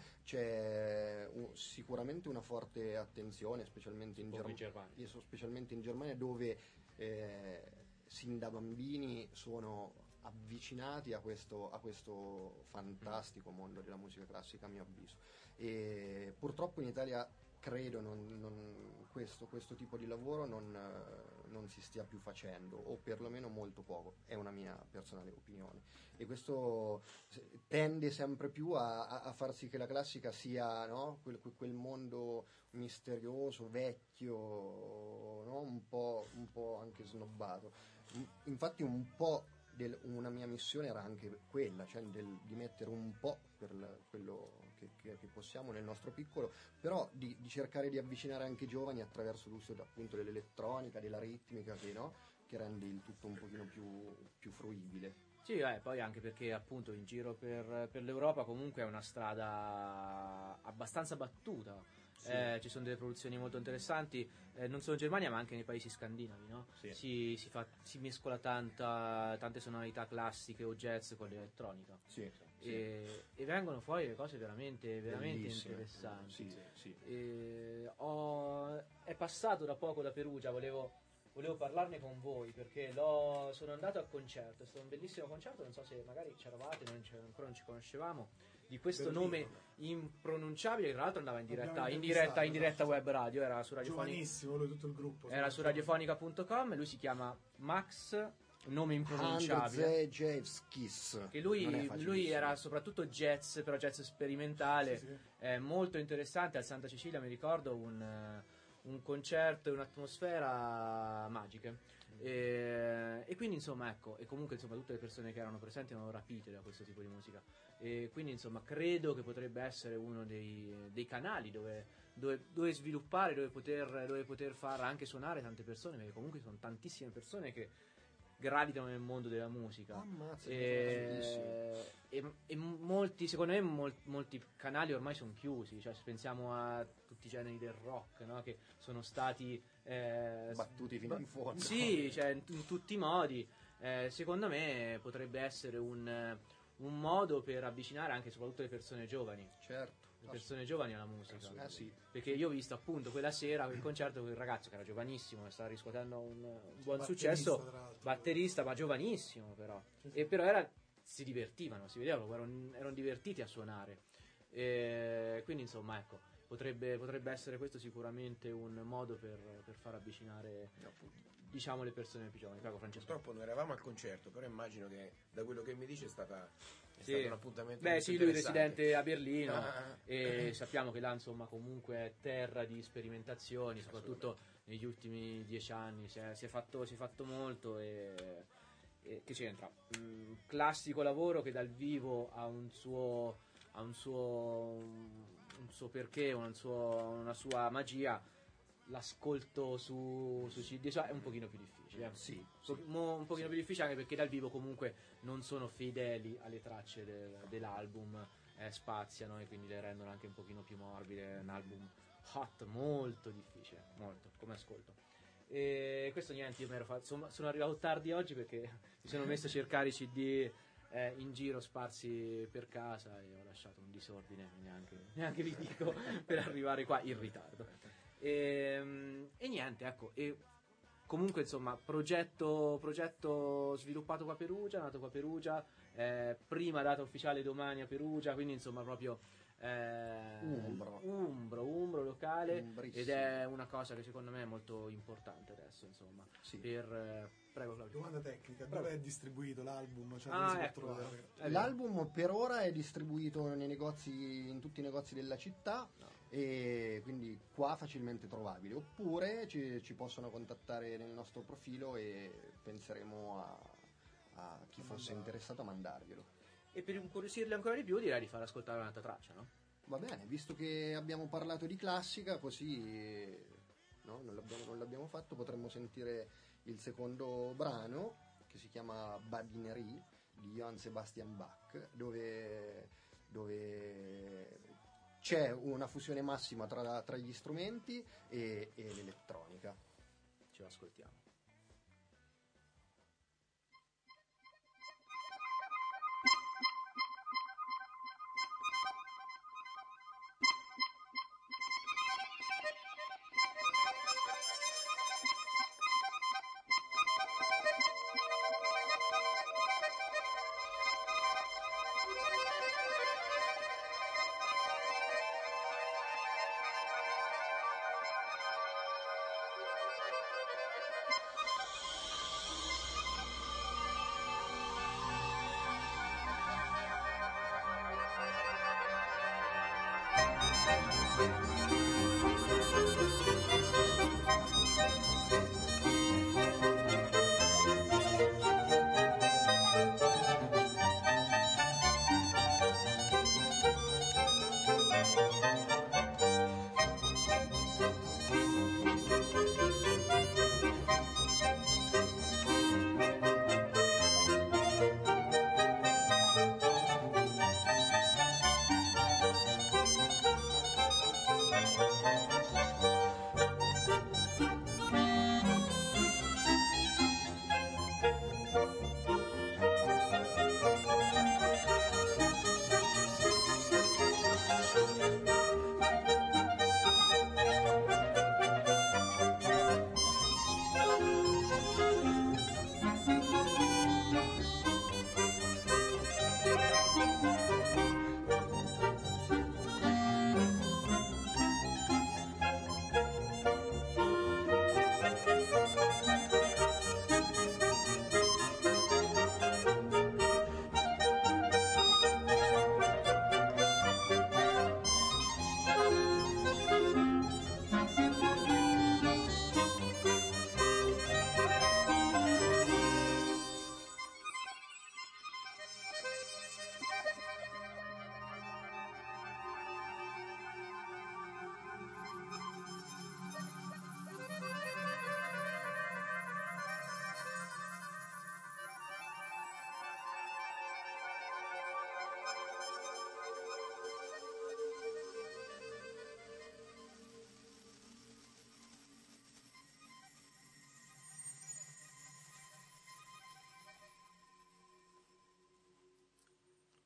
c'è un- sicuramente una forte attenzione, specialmente in, Come in Germ- Germania. io so- specialmente in Germania, dove eh, sin da bambini sono avvicinati a questo, a questo fantastico mondo della musica classica, a mio avviso. E purtroppo in Italia credo non, non- questo, questo tipo di lavoro non, eh, non si stia più facendo, o perlomeno molto poco, è una mia personale opinione. E questo se- tende sempre più a, a- a far sì che la classica sia, no? quel, quel mondo misterioso, vecchio, no? un, po', un po' anche snobbato. In- Infatti un po' del- una mia missione era anche quella, cioè del- di mettere un po' per la- quello che, che- che possiamo nel nostro piccolo, però di, di cercare di avvicinare anche i giovani attraverso l'uso appunto dell'elettronica, della ritmica, che, no? che rende il tutto un pochino più, più fruibile. Sì, eh, poi anche perché appunto in giro per, per l'Europa comunque è una strada abbastanza battuta. Sì. Eh, ci sono delle produzioni molto interessanti, eh, non solo in Germania ma anche nei paesi scandinavi, no? Sì. Si, si, fa, si mescola tanta, tante sonorità classiche o jazz con l'elettronica. Sì. E, e vengono fuori le cose veramente, veramente Bellissime. interessanti. Sì, sì, sì. E ho, è passato da poco da Perugia, volevo, volevo parlarne con voi perché l'ho, sono andato al concerto, è stato un bellissimo concerto, non so se magari c'eravate, non c'era- ancora non ci conoscevamo, di questo Bellino. nome impronunciabile, che tra l'altro andava in diretta, L'abbiamo in diretta, in intervistato, diretta web radio, era su radiofonica, Giovanissimo lui, tutto il gruppo. era su radiofonica punto com, lui si chiama Max, un nome impronunciabile. Andrzejewskis. Che Non è lui, facilissimo. lui era soprattutto jazz, però jazz sperimentale, Sì, sì. eh, molto interessante. Al Santa Cecilia mi ricordo un, eh, un concerto e un'atmosfera magiche. E, e quindi insomma ecco, e comunque insomma tutte le persone che erano presenti erano rapite da questo tipo di musica. E quindi insomma credo che potrebbe essere uno dei, dei canali dove, dove, dove sviluppare, dove poter, dove poter far anche suonare tante persone, perché comunque sono tantissime persone che gravitano nel mondo della musica. Ammazza, e, e, e molti, secondo me, mol- molti canali ormai sono chiusi. Cioè, se pensiamo a tutti i generi del rock, no? Che sono stati eh, Battuti fino in fondo. Sì, cioè, in, in tutti i modi. Eh, secondo me potrebbe essere un, un modo per avvicinare anche soprattutto le persone giovani. Certo. Le persone giovani alla musica. Eh sì. Perché io ho visto appunto quella sera quel concerto con il ragazzo che era giovanissimo e stava riscuotendo un, un buon Batterista, successo, tra l'altro. batterista ma giovanissimo però, e però era, si divertivano, si vedeva, erano, erano divertiti a suonare, e quindi insomma ecco, potrebbe, potrebbe essere questo sicuramente un modo per, per far avvicinare diciamo le persone più giovani. Prego Francesco. Purtroppo non eravamo al concerto, però immagino che da quello che mi dice è stata è Sì. stato un appuntamento Beh molto sì, lui è interessante. residente a Berlino Ah. e sappiamo che là insomma comunque è terra di sperimentazioni, soprattutto negli ultimi dieci anni si è, si è fatto, si è fatto molto e, e che c'entra? Mm, classico lavoro che dal vivo ha un suo, ha un suo, un suo perché, un suo, una sua magia. L'ascolto su, su C D cioè, è un pochino più difficile, eh. Sì, Un po- mo- un pochino più difficile anche perché dal vivo comunque non sono fedeli alle tracce del- dell'album, eh, spaziano e quindi le rendono anche un pochino più morbide. È un album hot, molto difficile, molto, come ascolto. E questo niente, io mi ero fatto, sono, sono arrivato tardi oggi perché mi sono messo a cercare i C D eh, in giro sparsi per casa e ho lasciato un disordine, neanche, neanche vi dico, per arrivare qua in ritardo. E, e niente, ecco, e comunque insomma progetto, progetto sviluppato qua a Perugia, nato qua a Perugia, eh, prima data ufficiale domani a Perugia, quindi insomma proprio eh, Umbro. umbro, umbro locale, Umbrissimo. ed è una cosa che secondo me è molto importante adesso insomma, Sì. per eh, prego Claudio. Domanda tecnica, dove è distribuito l'album? Cioè, Ah, dove si può ecco, trovare? è vero. L'album per ora è distribuito nei negozi, in tutti i negozi della città, e quindi qua facilmente trovabile, oppure ci, ci possono contattare nel nostro profilo e penseremo a, a chi fosse interessato a mandarglielo. E per incuriosirli ancora di più direi di far ascoltare un'altra traccia, no? Va bene, visto che abbiamo parlato di classica, così no, non, l'abbiamo, non l'abbiamo fatto, potremmo sentire il secondo brano che si chiama Badinerie di Johann Sebastian Bach, dove, dove c'è una fusione massima tra, tra gli strumenti e, e l'elettronica. Ce lo ascoltiamo.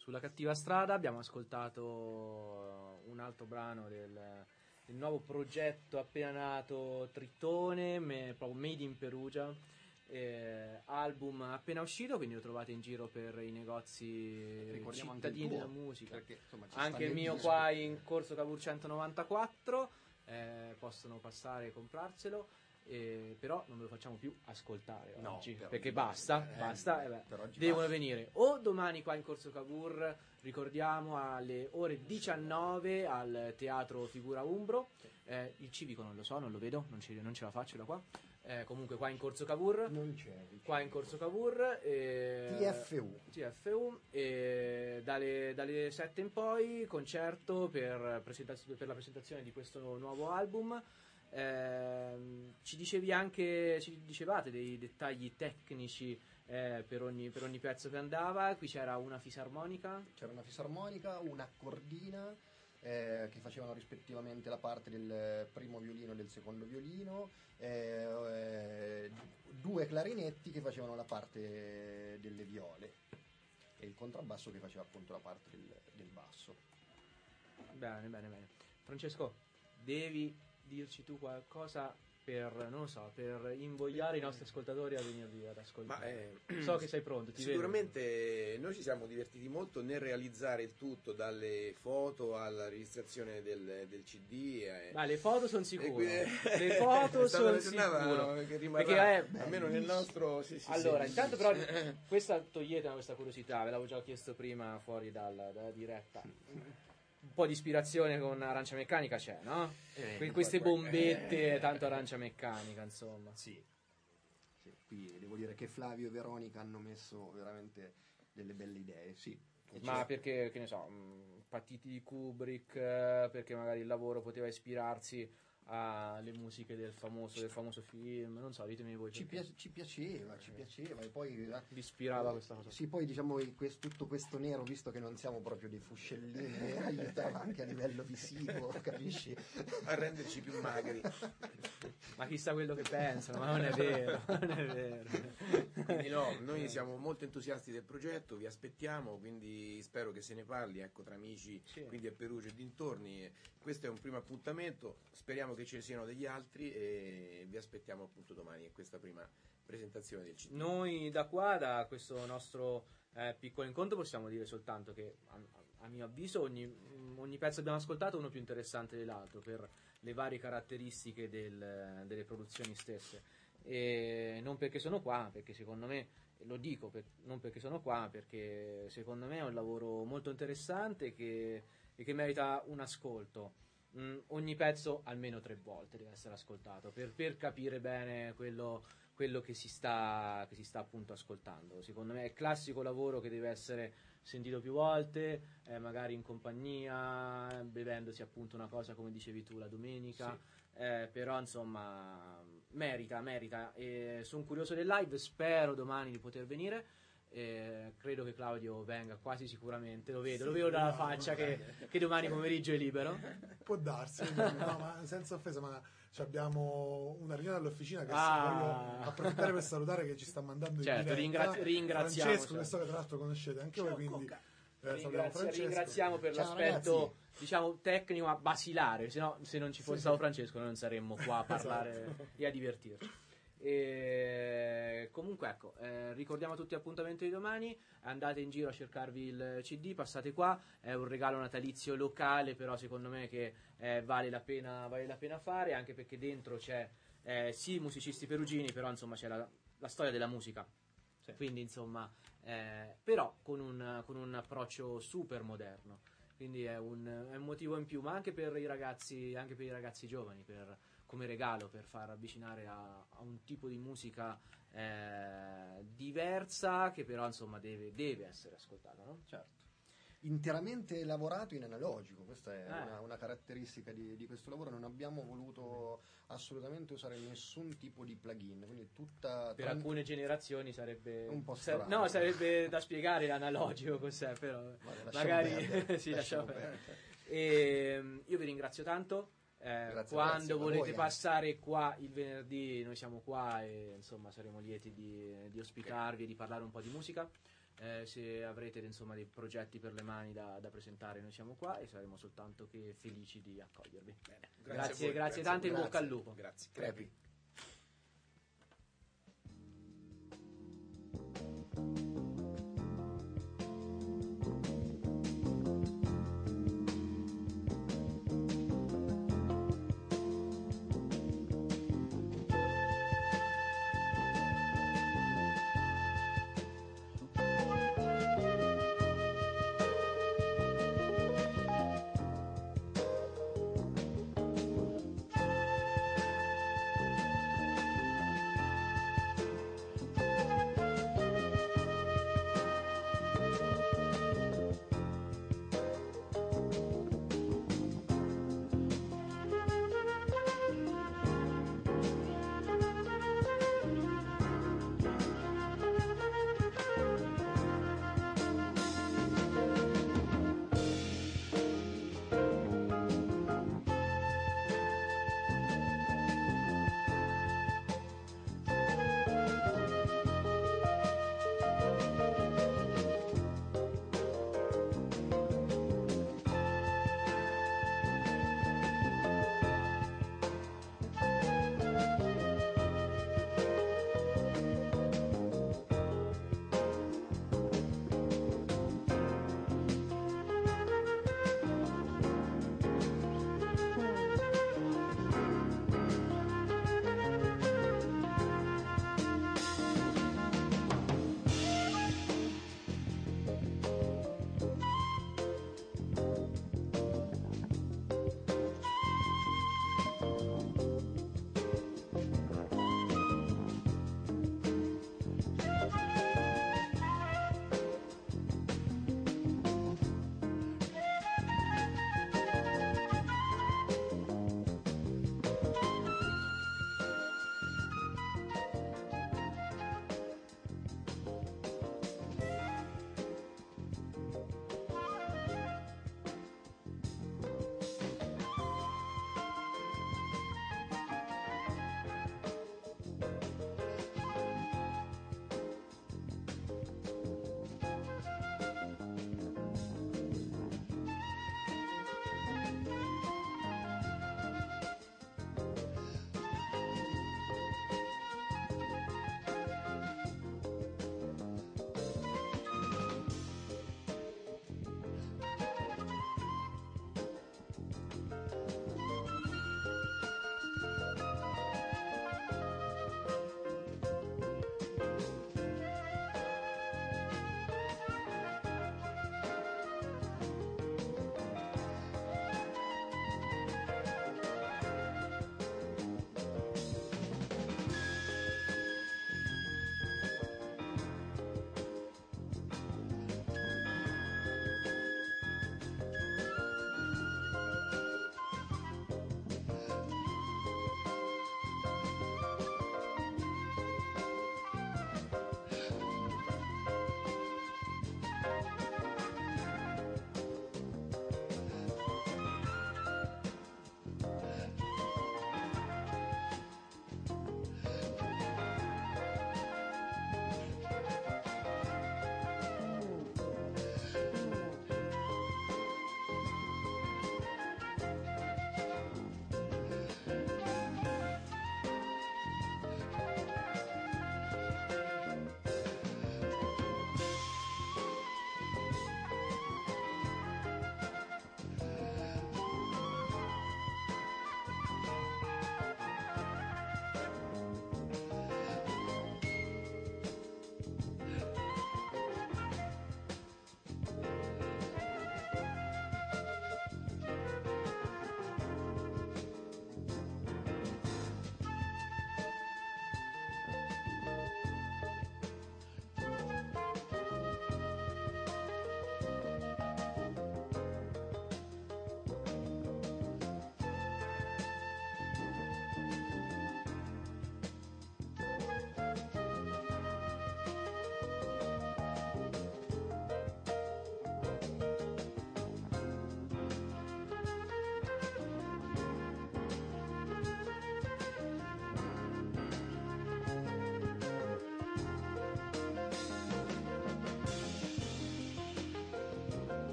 sulla cattiva strada. Abbiamo ascoltato un altro brano del, del nuovo progetto appena nato Tritone, me, proprio Made in Perugia, eh, album appena uscito, quindi lo trovate in giro per i negozi Ricordiamo anche il cittadini tuo, della musica, perché, insomma, ci anche sta il nel mio disco. qua in Corso Cavour centonovantaquattro, eh, possono passare e comprarselo. Eh, però non ve lo facciamo più ascoltare No, oggi, per perché oggi basta, eh, basta, eh beh, per oggi devono basta. venire o domani qua in Corso Cavour, ricordiamo alle ore diciannove al Teatro Figura Umbro, eh, il civico non lo so, non lo vedo, non, ci, non ce la faccio da qua, eh, comunque qua in Corso Cavour, Non c'è. qua in Corso Cavour, eh, T F U. T F U, e dalle, dalle sette in poi concerto per, presentaz- per la presentazione di questo nuovo album. Eh, ci dicevi anche, ci dicevate dei dettagli tecnici eh, per, ogni, per ogni pezzo che andava. Qui c'era una fisarmonica, C'era una fisarmonica, un'accordina eh, che facevano rispettivamente la parte del primo violino e del secondo violino, eh, eh, due clarinetti che facevano la parte delle viole e il contrabbasso che faceva appunto la parte del, del basso. bene bene bene. Francesco, devi dirci tu qualcosa per, non lo so, per invogliare i nostri ascoltatori a venirvi ad ascoltare. Ma, eh, So che sei pronto, ti Sicuramente noi ci siamo divertiti molto nel realizzare il tutto, dalle foto alla registrazione del, del C D. Eh. Ma le foto sono sicuro. E quindi- Le foto è stata sono una giornata sicuro. che rimarrà, Perché è almeno nel nostro. Sì, sì, allora, sì. intanto però questa toglietemi questa curiosità, ve l'avevo già chiesto prima fuori dalla, dalla diretta. Un po' di ispirazione con Arancia Meccanica c'è, no? Eh, Que- di queste qua e qua. bombette, tanto Arancia Meccanica, insomma. Sì. Sì, qui devo dire che Flavio e Veronica hanno messo veramente delle belle idee, sì. E Ma c'è- perché, che ne so, mh, partiti di Kubrick, eh, perché magari il lavoro poteva ispirarsi alle musiche del famoso, del famoso film, non so, ditemi voi. ci, perché pia- ci piaceva, ci piaceva e poi eh, vi ispirava questa cosa. sì, poi diciamo i- quest- tutto questo nero, visto che non siamo proprio dei fuscellini, aiutava anche a livello visivo, capisci? A renderci più magri. Ma chissà quello che pensano, ma non è vero, non è vero. Quindi no, noi siamo molto entusiasti del progetto, vi aspettiamo, quindi spero che se ne parli, ecco, tra amici, Sì. quindi a Perugia e dintorni. Questo è un primo appuntamento, speriamo che ce ne siano degli altri e vi aspettiamo appunto domani a questa prima presentazione del C D. Noi da qua, da questo nostro eh, piccolo incontro, possiamo dire soltanto che a, a mio avviso ogni, ogni pezzo che abbiamo ascoltato è uno più interessante dell'altro per le varie caratteristiche del- delle produzioni stesse. E non perché sono qua, perché secondo me, lo dico per- non perché sono qua, perché secondo me è un lavoro molto interessante che, e che merita un ascolto. Mm, ogni pezzo almeno tre volte deve essere ascoltato per, per capire bene quello, quello che si sta che si sta appunto ascoltando. Secondo me è il classico lavoro che deve essere sentito più volte, eh, magari in compagnia, bevendosi appunto una cosa come dicevi tu la domenica. Eh, però insomma merita, merita. E sono curioso del live, spero domani di poter venire. Eh, credo che Claudio venga quasi sicuramente, lo vedo, lo vedo dalla faccia che, che domani pomeriggio è libero. Può darsi, no, ma senza offesa, ma ci abbiamo una riunione all'officina che Ah. voglio approfittare per salutare, che ci sta mandando in Certo, diretta. ringra- ringraziamo, Francesco, che certo. so che tra l'altro conoscete anche voi, quindi eh, salutiamo Ringrazia- Francesco. ringraziamo per Ciao, l'aspetto ragazzi. diciamo tecnico ma basilare, se no se non ci fosse Sì, stato sì. Francesco noi non saremmo qua a parlare Esatto. e a divertirci. E comunque ecco, eh, ricordiamo tutti l'appuntamento di domani, andate in giro a cercarvi il C D, passate qua, è un regalo natalizio locale, però secondo me che eh, vale la pena, vale la pena fare, anche perché dentro c'è eh, sì musicisti perugini, però insomma c'è la, la storia della musica, quindi insomma eh, però con un, con un approccio super moderno, quindi è un, è un motivo in più, ma anche per i ragazzi, anche per i ragazzi giovani, per, come regalo, per far avvicinare a, a un tipo di musica eh, diversa, che però insomma deve, deve essere ascoltata, no? Certo. Interamente lavorato in analogico, questa è Eh. una, una caratteristica di, di questo lavoro. Non abbiamo voluto assolutamente usare nessun tipo di plugin, quindi tutta Per tran- alcune generazioni sarebbe Un po' sa- strano. no, sarebbe da spiegare l'analogico cos'è, però Vabbè, lasciamo magari perdere, sì, lasciamo lasciamo perdere. perdere. E, io vi ringrazio tanto. Eh, Grazie, quando grazie a voi, volete anche. passare qua il venerdì, noi siamo qua e insomma saremo lieti di, di ospitarvi e di parlare un po' di musica. eh, se avrete insomma dei progetti per le mani da, da presentare, noi siamo qua e saremo soltanto che felici di accogliervi. Bene, Grazie, a grazie, voi, grazie tante, in grazie. bocca al lupo. Grazie. Crepi.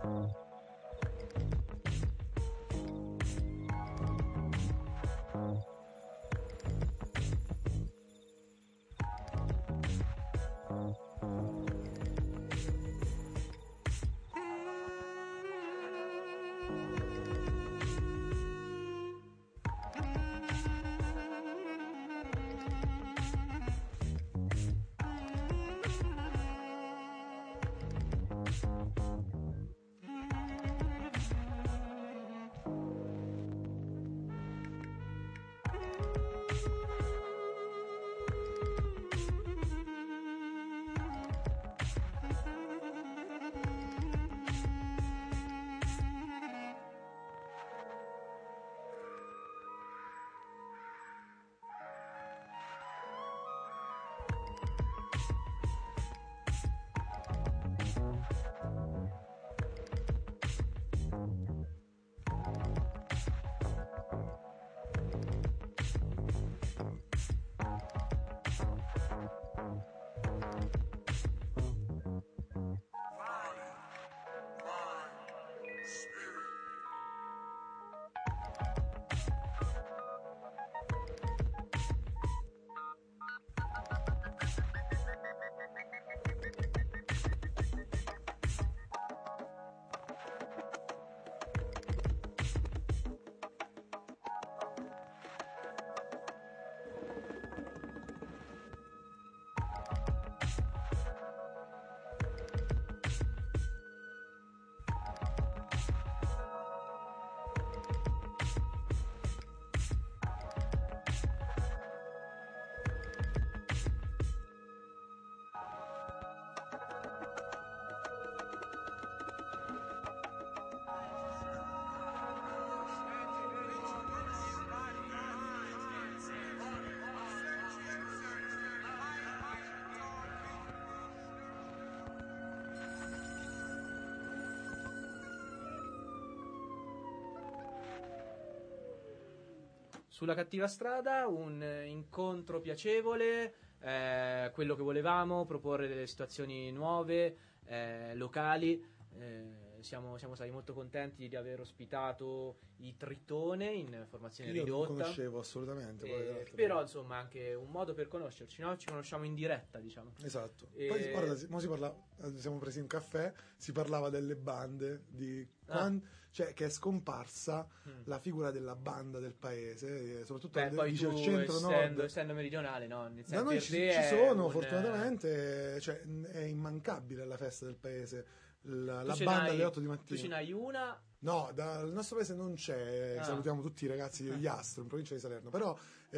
Sulla cattiva strada, un eh, incontro piacevole, eh, quello che volevamo, proporre delle situazioni nuove, eh, locali. Eh, siamo, siamo stati molto contenti di aver ospitato i Tritone in formazione Io ridotta. non conoscevo assolutamente. poi, Eh, l'altro. però insomma anche un modo per conoscerci, no? Ci conosciamo in diretta, diciamo. Esatto. E- Poi guarda, si- mo si parla, eh, siamo presi un caffè, si parlava delle bande, di quan- cioè che è scomparsa Mm. la figura della banda del paese, eh, soprattutto Beh, de- poi dice tu, il centro essendo, nord. essendo meridionale, no? Nel Da senso, noi per ci, te ci è sono, un- fortunatamente, cioè, n- è immancabile la festa del paese. La, tu la ce banda n'hai- alle otto di Tu mattina. ce n'hai una. No, dal nostro paese non c'è, Ah. salutiamo tutti i ragazzi degli Astro in provincia di Salerno, però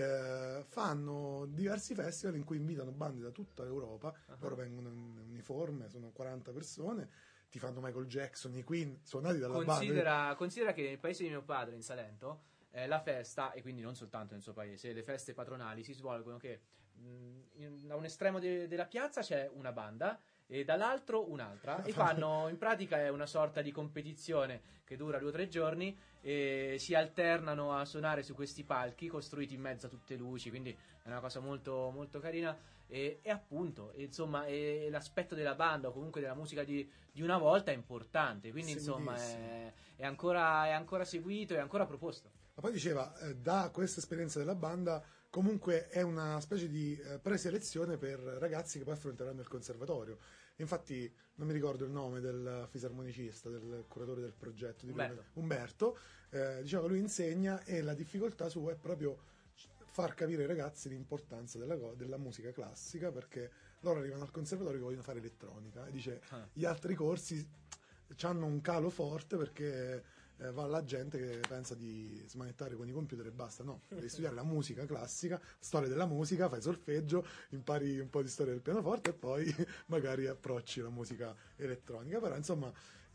eh, fanno diversi festival in cui invitano bande da tutta l'Europa, Ah. loro vengono in uniforme, sono quaranta persone, ti fanno Michael Jackson, i Queen, suonati dalla banda. Considera, considera che nel paese di mio padre, in Salento, eh, la festa, e quindi non soltanto nel suo paese, le feste patronali si svolgono che mh, in- da un estremo de- della piazza c'è una banda e dall'altro un'altra, e fanno, in pratica è una sorta di competizione che dura due o tre giorni, e si alternano a suonare su questi palchi costruiti in mezzo a tutte luci, quindi è una cosa molto, molto carina. E, e appunto, e insomma, e l'aspetto della banda o comunque della musica di, di una volta è importante, quindi insomma è, è ancora, è ancora seguito, è ancora proposto. Ma poi diceva, eh, da questa esperienza della banda, comunque è una specie di eh, preselezione per ragazzi che poi affronteranno il conservatorio. Infatti, non mi ricordo il nome del fisarmonicista, del curatore del progetto, di Umberto. Umberto eh, diceva che lui insegna e la difficoltà sua è proprio far capire ai ragazzi l'importanza della, co- della musica classica, perché loro arrivano al conservatorio che vogliono fare elettronica e dice Ah. gli altri corsi hanno un calo forte perché eh, va la gente che pensa di smanettare con i computer e basta. No, devi studiare la musica classica, storia della musica, fai solfeggio, impari un po' di storia del pianoforte e poi magari approcci la musica elettronica. Però insomma,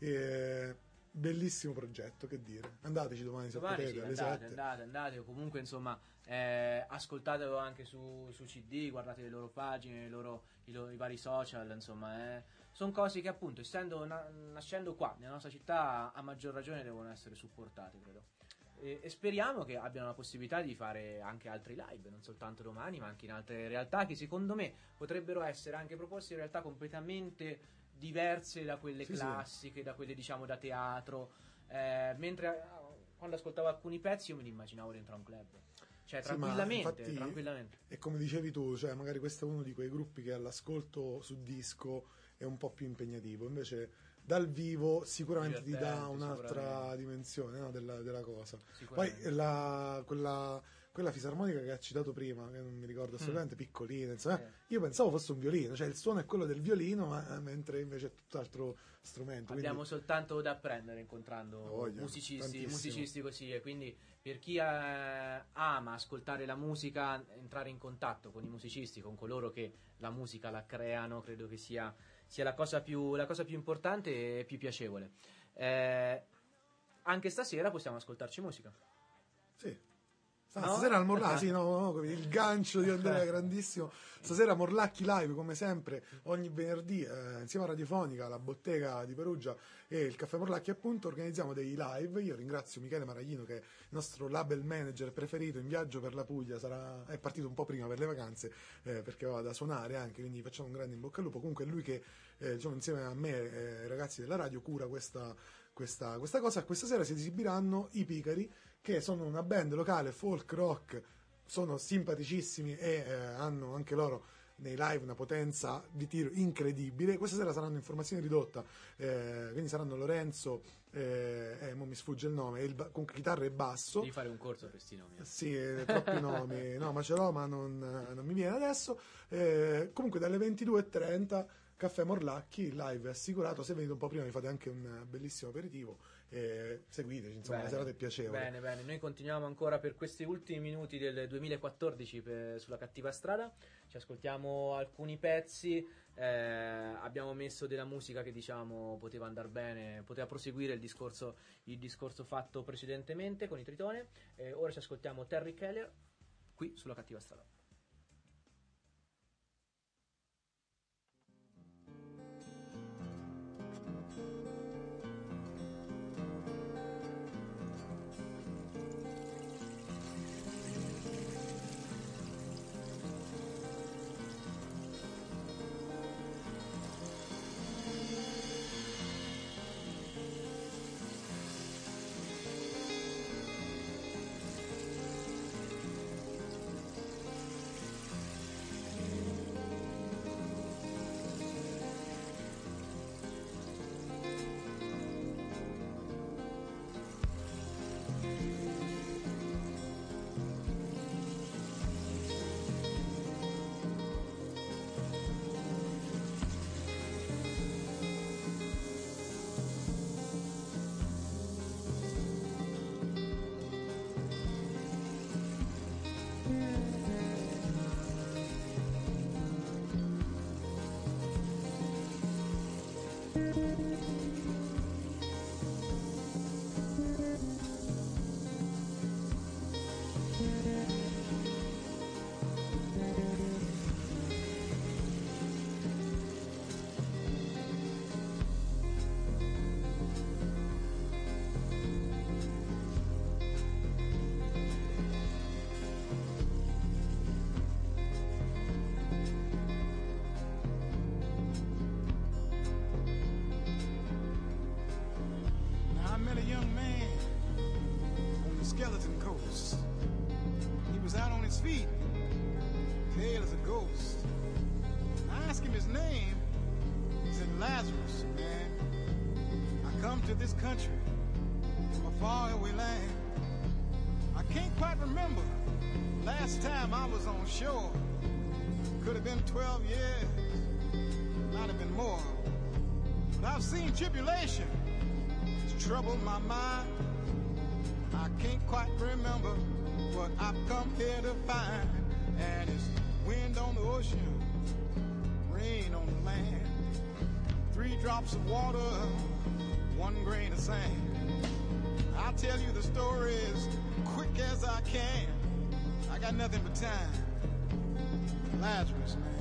eh, bellissimo progetto, che dire. Andateci domani se Domani potete sì, alle andate, sette. andate, andate, o comunque insomma eh, ascoltatelo anche su, su C D, guardate le loro pagine, i, loro, i, loro- i vari social, insomma eh. Sono cose che appunto essendo na- nascendo qua nella nostra città a maggior ragione devono essere supportate, credo. E, e speriamo che abbiano la possibilità di fare anche altri live, non soltanto domani ma anche in altre realtà che secondo me potrebbero essere anche proposte in realtà completamente diverse da quelle Sì, classiche, sì. da quelle diciamo da teatro, eh, mentre eh, quando ascoltavo alcuni pezzi io me li immaginavo dentro a un club. Cioè, tranquillamente, sì, infatti, tranquillamente. E come dicevi tu, cioè, magari questo è uno di quei gruppi che all'ascolto su disco è un po' più impegnativo, invece dal vivo sicuramente ti dà un'altra dimensione, no, della, della cosa. Poi la, quella, quella fisarmonica che ha citato prima, che non mi ricordo assolutamente, mm. piccolina, insomma, sì. io pensavo fosse un violino, cioè il suono è quello del violino, ma, mentre invece è tutt'altro strumento. Abbiamo quindi... soltanto da apprendere incontrando oh, musicisti, musicisti così, e quindi per chi eh, ama ascoltare la musica, entrare in contatto con i musicisti, con coloro che la musica la creano, credo che sia, sia la cosa più, la cosa più importante e più piacevole. Eh, anche stasera possiamo ascoltarci musica. Sì. Ah, no? Stasera al Morlacchi, sì, no, no, il gancio di Andrea grandissimo. Stasera Morlacchi live come sempre ogni venerdì eh, insieme a Radiofonica, la Bottega di Perugia e il Caffè Morlacchi appunto organizziamo dei live. Io ringrazio Michele Maraglino che è il nostro label manager preferito, in viaggio per la Puglia, sarà, è partito un po' prima per le vacanze eh, perché aveva da suonare anche, quindi facciamo un grande in bocca al lupo. Comunque è lui che eh, diciamo, insieme a me e eh, ai ragazzi della radio cura questa, questa, questa cosa. Questa sera si esibiranno i Picari, che sono una band locale folk rock, sono simpaticissimi e eh, hanno anche loro nei live una potenza di tiro incredibile. Questa sera saranno in formazione ridotta, eh, quindi saranno Lorenzo, eh, eh, mo mi sfugge il nome, il, con chitarra e basso. Devi fare un corso per questi nomi. Sì, eh, troppi nomi, no, ma ce l'ho, ma non, non mi viene adesso. Eh, comunque dalle ventidue e trenta Caffè Morlacchi, il live è assicurato. Se venite un po' prima vi fate anche un bellissimo aperitivo. Eh, seguiteci, insomma, bene, la serata è piacevole. Bene, bene, noi continuiamo ancora per questi ultimi minuti del duemilaquattordici per, sulla Cattiva Strada. Ci ascoltiamo alcuni pezzi, eh, abbiamo messo della musica che diciamo poteva andare bene, poteva proseguire il discorso, il discorso fatto precedentemente con i Tritone. Eh, ora ci ascoltiamo Terry Keller qui sulla Cattiva Strada. Skeleton Coast. He was out on his feet, pale as a ghost. I asked him his name. He said, Lazarus, man. I come to this country from a faraway land. I can't quite remember last time I was on shore. Could have been twelve years, might have been more. But I've seen tribulation. It's troubled my mind. I can't quite remember what I've come here to find. And it's wind on the ocean, rain on the land. Three drops of water, one grain of sand. I'll tell you the story as quick as I can. I got nothing but time. Lazarus, man.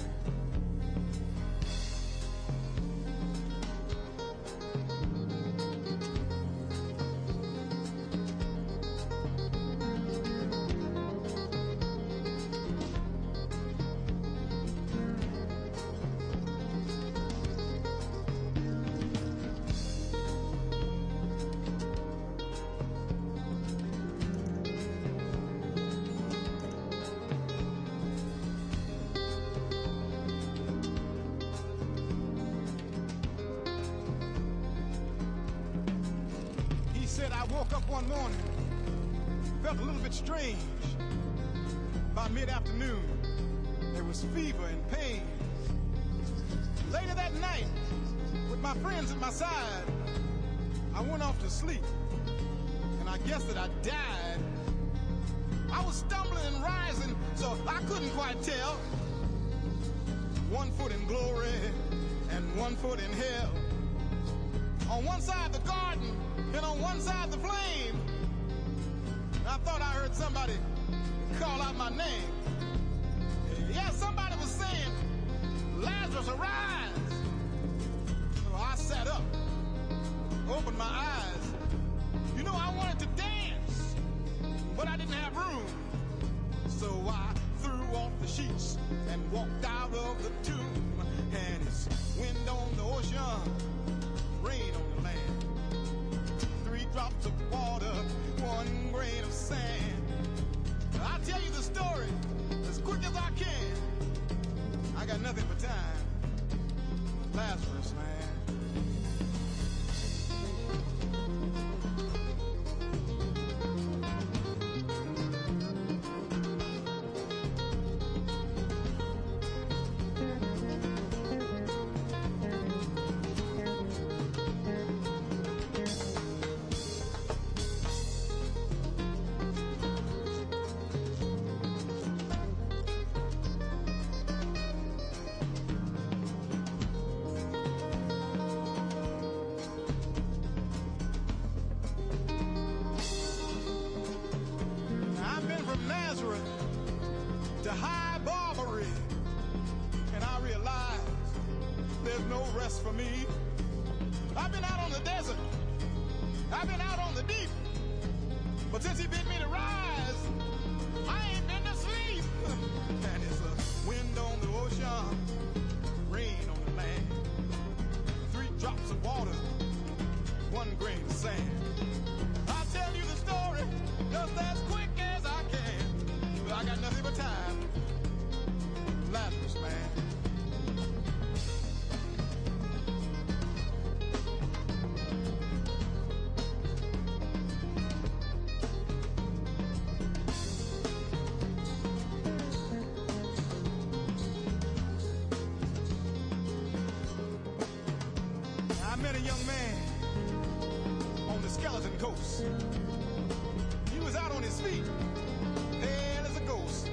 said, I woke up one morning, felt a little bit strange. By mid-afternoon, there was fever and pain. Later that night, with my friends at my side, I went off to sleep, and I guessed that I died. I was stumbling and rising, so I couldn't quite tell. One foot in glory and one foot in hell. On one side the garden and on one side the flame. I thought I heard somebody call out my name. Yeah, somebody was saying, Lazarus, arise. So I sat up, opened my eyes. You know, I wanted to dance, but I didn't have room. So I threw off the sheets and walked out of the tomb. And it's wind on the ocean, rain on the land. Three drops of water, one grain of sand. I'll tell you the story as quick as I can. I got nothing but time. Lazarus, man. To high Barbary, and I realized there's no rest for me. I've been out on the desert, I've been out on the deep, but since he bid me to rise, I ain't been to sleep. And it's a wind on the ocean, rain on the land, three drops of water, one grain of sand. I'll tell you the story just as quick as I can, but I got nothing but time. Lazarus, man. I met a young man on the Skeleton Coast. He was out on his feet, pale as a ghost.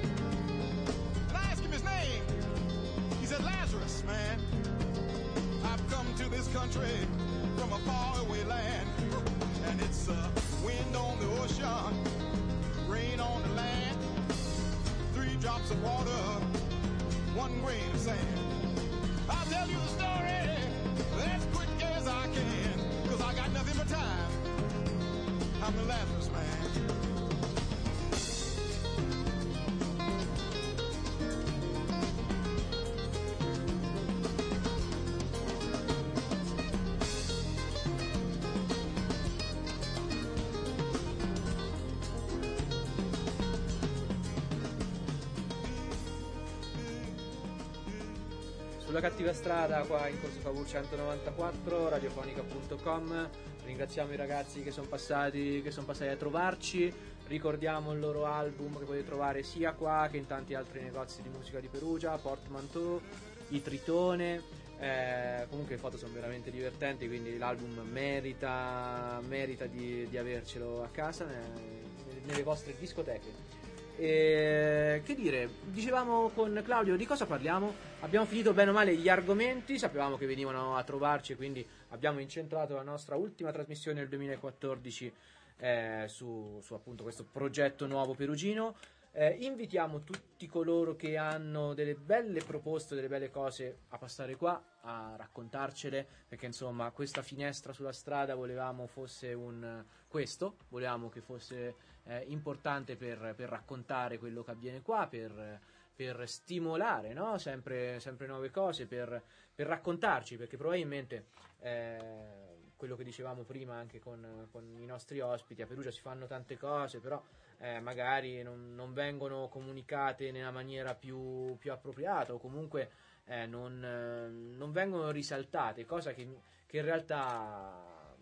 Name. He said, Lazarus, man, I've come to this country from a faraway land, and it's uh, wind on the ocean, rain on the land, three drops of water, one grain of sand. I'll tell you the story as quick as I can, because I got nothing but time. I'm the Lazarus, man. Sulla cattiva strada qua in Corso Cavour centonovantaquattro, radiofonica punto com. Ringraziamo i ragazzi che sono passati che sono passati a trovarci. Ricordiamo il loro album che potete trovare sia qua che in tanti altri negozi di musica di Perugia, Portmanteau, I Tritone. Eh, comunque le foto sono veramente divertenti, quindi l'album merita merita di, di avercelo a casa nelle, nelle vostre discoteche. E, che dire, dicevamo con Claudio di cosa parliamo? Abbiamo finito bene o male gli argomenti, sapevamo che venivano a trovarci, quindi abbiamo incentrato la nostra ultima trasmissione del duemilaquattordici eh, su, su appunto questo progetto nuovo perugino. Eh, invitiamo tutti coloro che hanno delle belle proposte, delle belle cose a passare qua a raccontarcele, perché insomma questa finestra sulla strada volevamo fosse un questo, volevamo che fosse eh, importante per, per raccontare quello che avviene qua, per, per stimolare, no? sempre, sempre nuove cose, per, per raccontarci, perché probabilmente eh, quello che dicevamo prima anche con, con i nostri ospiti, a Perugia si fanno tante cose, però Eh, magari non, non vengono comunicate nella maniera più, più appropriata, o comunque eh, non, eh, non vengono risaltate, cosa che, che in realtà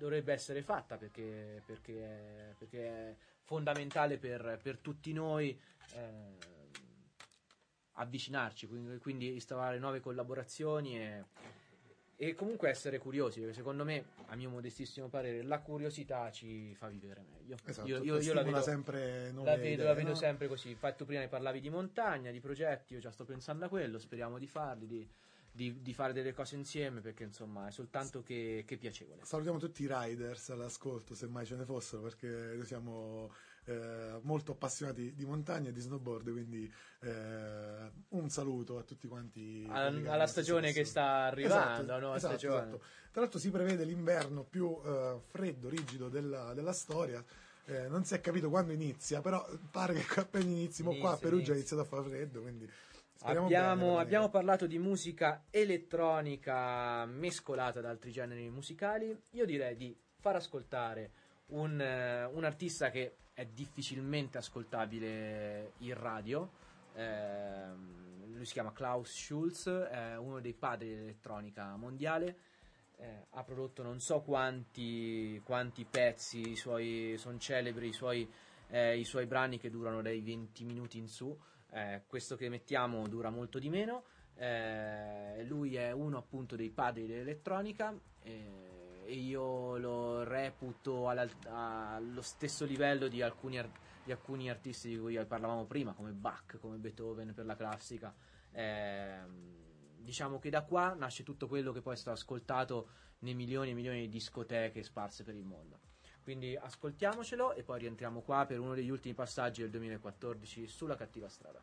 dovrebbe essere fatta perché, perché, è, perché è fondamentale per, per tutti noi eh, avvicinarci, quindi, quindi instaurare nuove collaborazioni e, e comunque essere curiosi, perché secondo me, a mio modestissimo parere, la curiosità ci fa vivere meglio. Esatto, io, io, io la vedo sempre nuove la vedo, idee, la vedo no? sempre così. Infatti tu prima mi parlavi di montagna, di progetti, io già sto pensando a quello, speriamo di farli, di, di, di fare delle cose insieme, perché insomma è soltanto che, che piacevole. Salutiamo tutti i riders all'ascolto, se mai ce ne fossero, perché noi siamo eh, molto appassionati di montagna e di snowboard, quindi eh, un saluto a tutti quanti. A, alla stagione che sta arrivando, esatto, no? esatto, Stagione. esatto. Tra l'altro si prevede l'inverno più eh, freddo, rigido della, della storia. Eh, non si è capito quando inizia, però pare che appena inizi, mo qua a Perugia ha iniziato a fare freddo, quindi speriamo abbiamo, bene, abbiamo parlato di musica elettronica mescolata ad altri generi musicali. Io direi di far ascoltare un, uh, un artista che è difficilmente ascoltabile in radio. Eh, lui si chiama Klaus Schulz, è uno dei padri dell'elettronica mondiale. Eh, ha prodotto non so quanti, quanti pezzi, i suoi, sono celebri i suoi, eh, i suoi brani che durano dai venti minuti in su. Eh, questo che mettiamo dura molto di meno. Eh, lui è uno appunto dei padri dell'elettronica eh, e io lo reputo alla, allo stesso livello di alcuni, ar- di alcuni artisti di cui parlavamo prima, come Bach, come Beethoven per la classica. Eh, diciamo che da qua nasce tutto quello che poi è stato ascoltato nei milioni e milioni di discoteche sparse per il mondo. Quindi ascoltiamocelo e poi rientriamo qua per uno degli ultimi passaggi del duemilaquattordici sulla cattiva strada.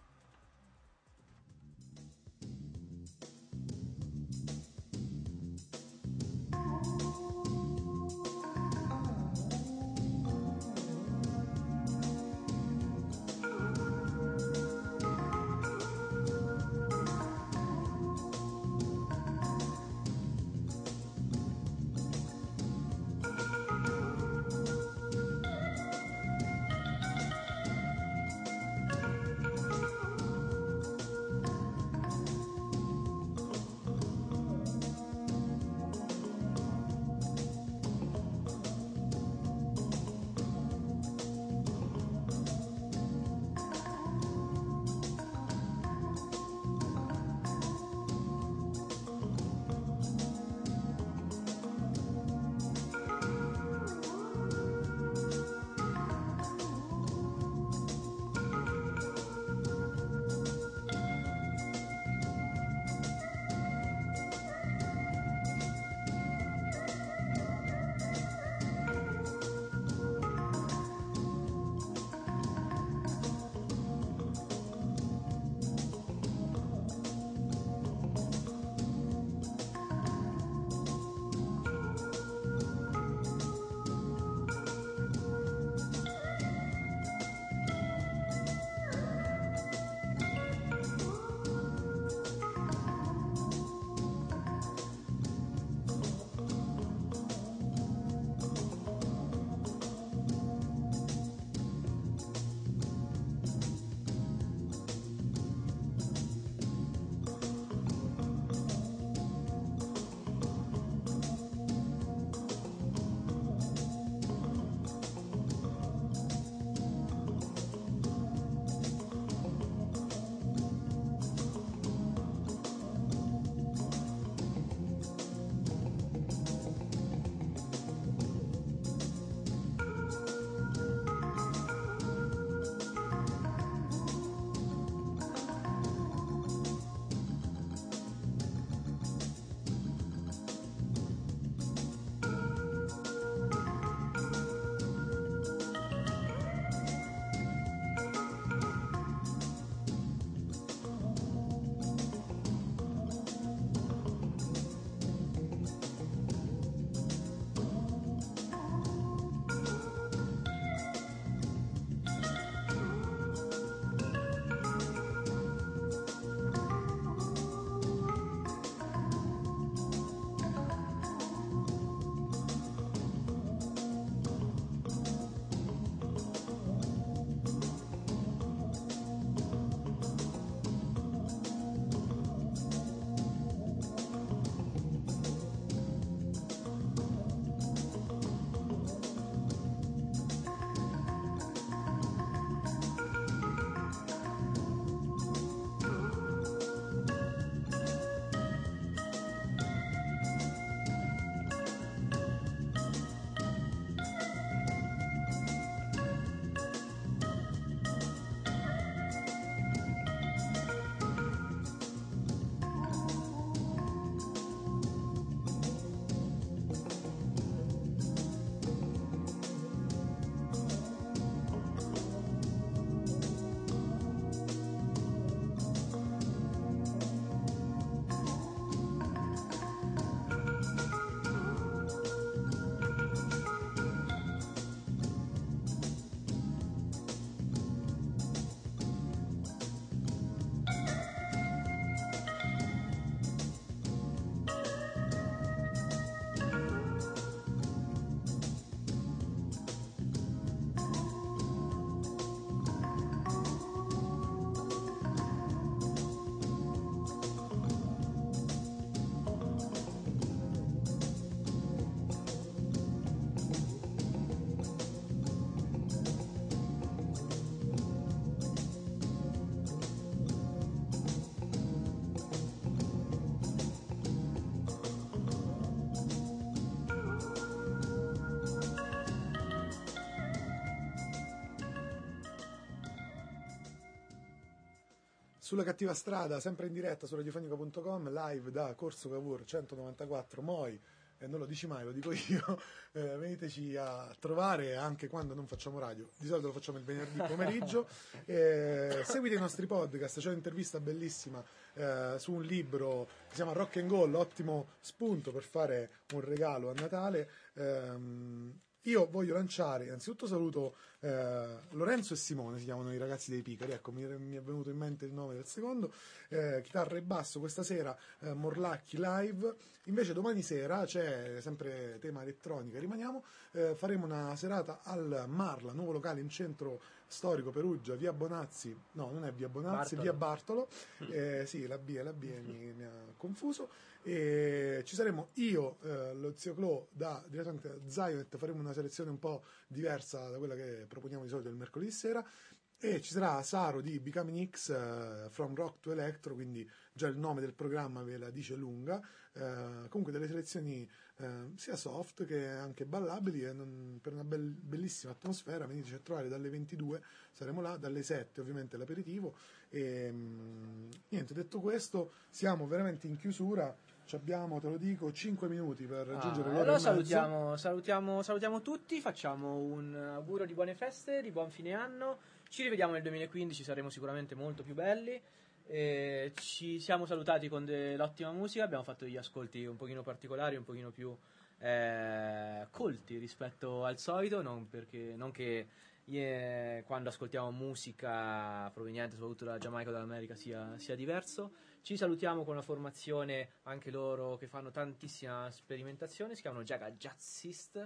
Sulla cattiva strada, sempre in diretta su radiofonica punto com, live da Corso Cavour centonovantaquattro Moi. E non lo dici mai, lo dico io, eh, veniteci a trovare anche quando non facciamo radio, di solito lo facciamo il venerdì pomeriggio. Eh, seguite i nostri podcast, c'è un'intervista bellissima eh, su un libro che si chiama Rock and Goal, ottimo spunto per fare un regalo a Natale. Eh, io voglio lanciare, innanzitutto saluto eh, Lorenzo e Simone, si chiamano i ragazzi dei Picari, ecco mi, mi è venuto in mente il nome del secondo, eh, chitarra e basso questa sera, eh, Morlacchi live. Invece domani sera c'è sempre tema elettronica, rimaniamo, eh, faremo una serata al Marla, nuovo locale in centro storico Perugia, via Bonazzi, no non è via Bonazzi, Bartolo. via Bartolo, eh, sì la B e la B mi, mi ha confuso, e ci saremo io, eh, lo zio Clo da direttamente da Zionet, faremo una selezione un po' diversa da quella che proponiamo di solito il mercoledì sera, e ci sarà Saro di Becoming X, uh, From Rock to Electro, quindi già il nome del programma ve la dice lunga. Uh, comunque delle selezioni uh, sia soft che anche ballabili, e non, per una bel, bellissima atmosfera. Veniteci a trovare dalle ventidue, saremo là, dalle sette ovviamente l'aperitivo, e um, niente, detto questo siamo veramente in chiusura. Ci abbiamo, te lo dico, cinque minuti per raggiungere Ah, l'ora allora e mezzo. salutiamo, salutiamo, salutiamo tutti, facciamo un augurio di buone feste, di buon fine anno. Ci rivediamo nel duemilaquindici, saremo sicuramente molto più belli. E ci siamo salutati con dell'ottima musica, abbiamo fatto degli ascolti un pochino particolari, un pochino più eh, colti rispetto al solito, non, perché, non che eh, quando ascoltiamo musica proveniente soprattutto dalla Giamaica o dall'America sia, sia diverso. Ci salutiamo con una formazione, anche loro, che fanno tantissima sperimentazione, si chiamano Jaga Jazzist.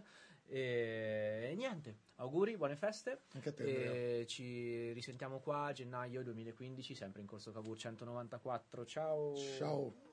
E, e niente, auguri, buone feste. Anche a te, e Andrea. ci risentiamo qua a gennaio duemilaquindici, sempre in Corso Cavour centonovantaquattro. Ciao. Ciao.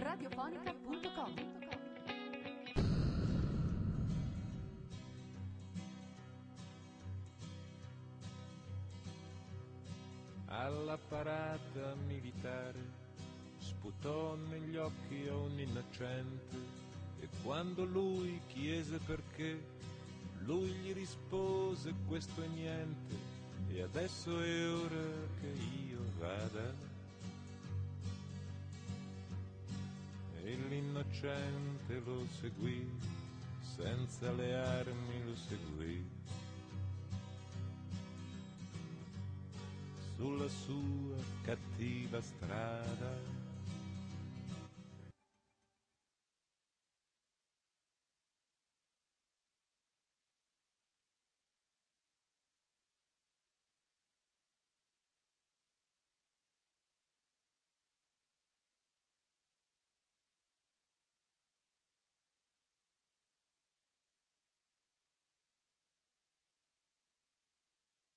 radiofonica punto com. Alla parata militare sputò negli occhi a un innocente e quando lui chiese perché, lui gli rispose questo è niente e adesso è ora che io vada. E l'innocente lo seguì, senza le armi lo seguì. Sulla sua cattiva strada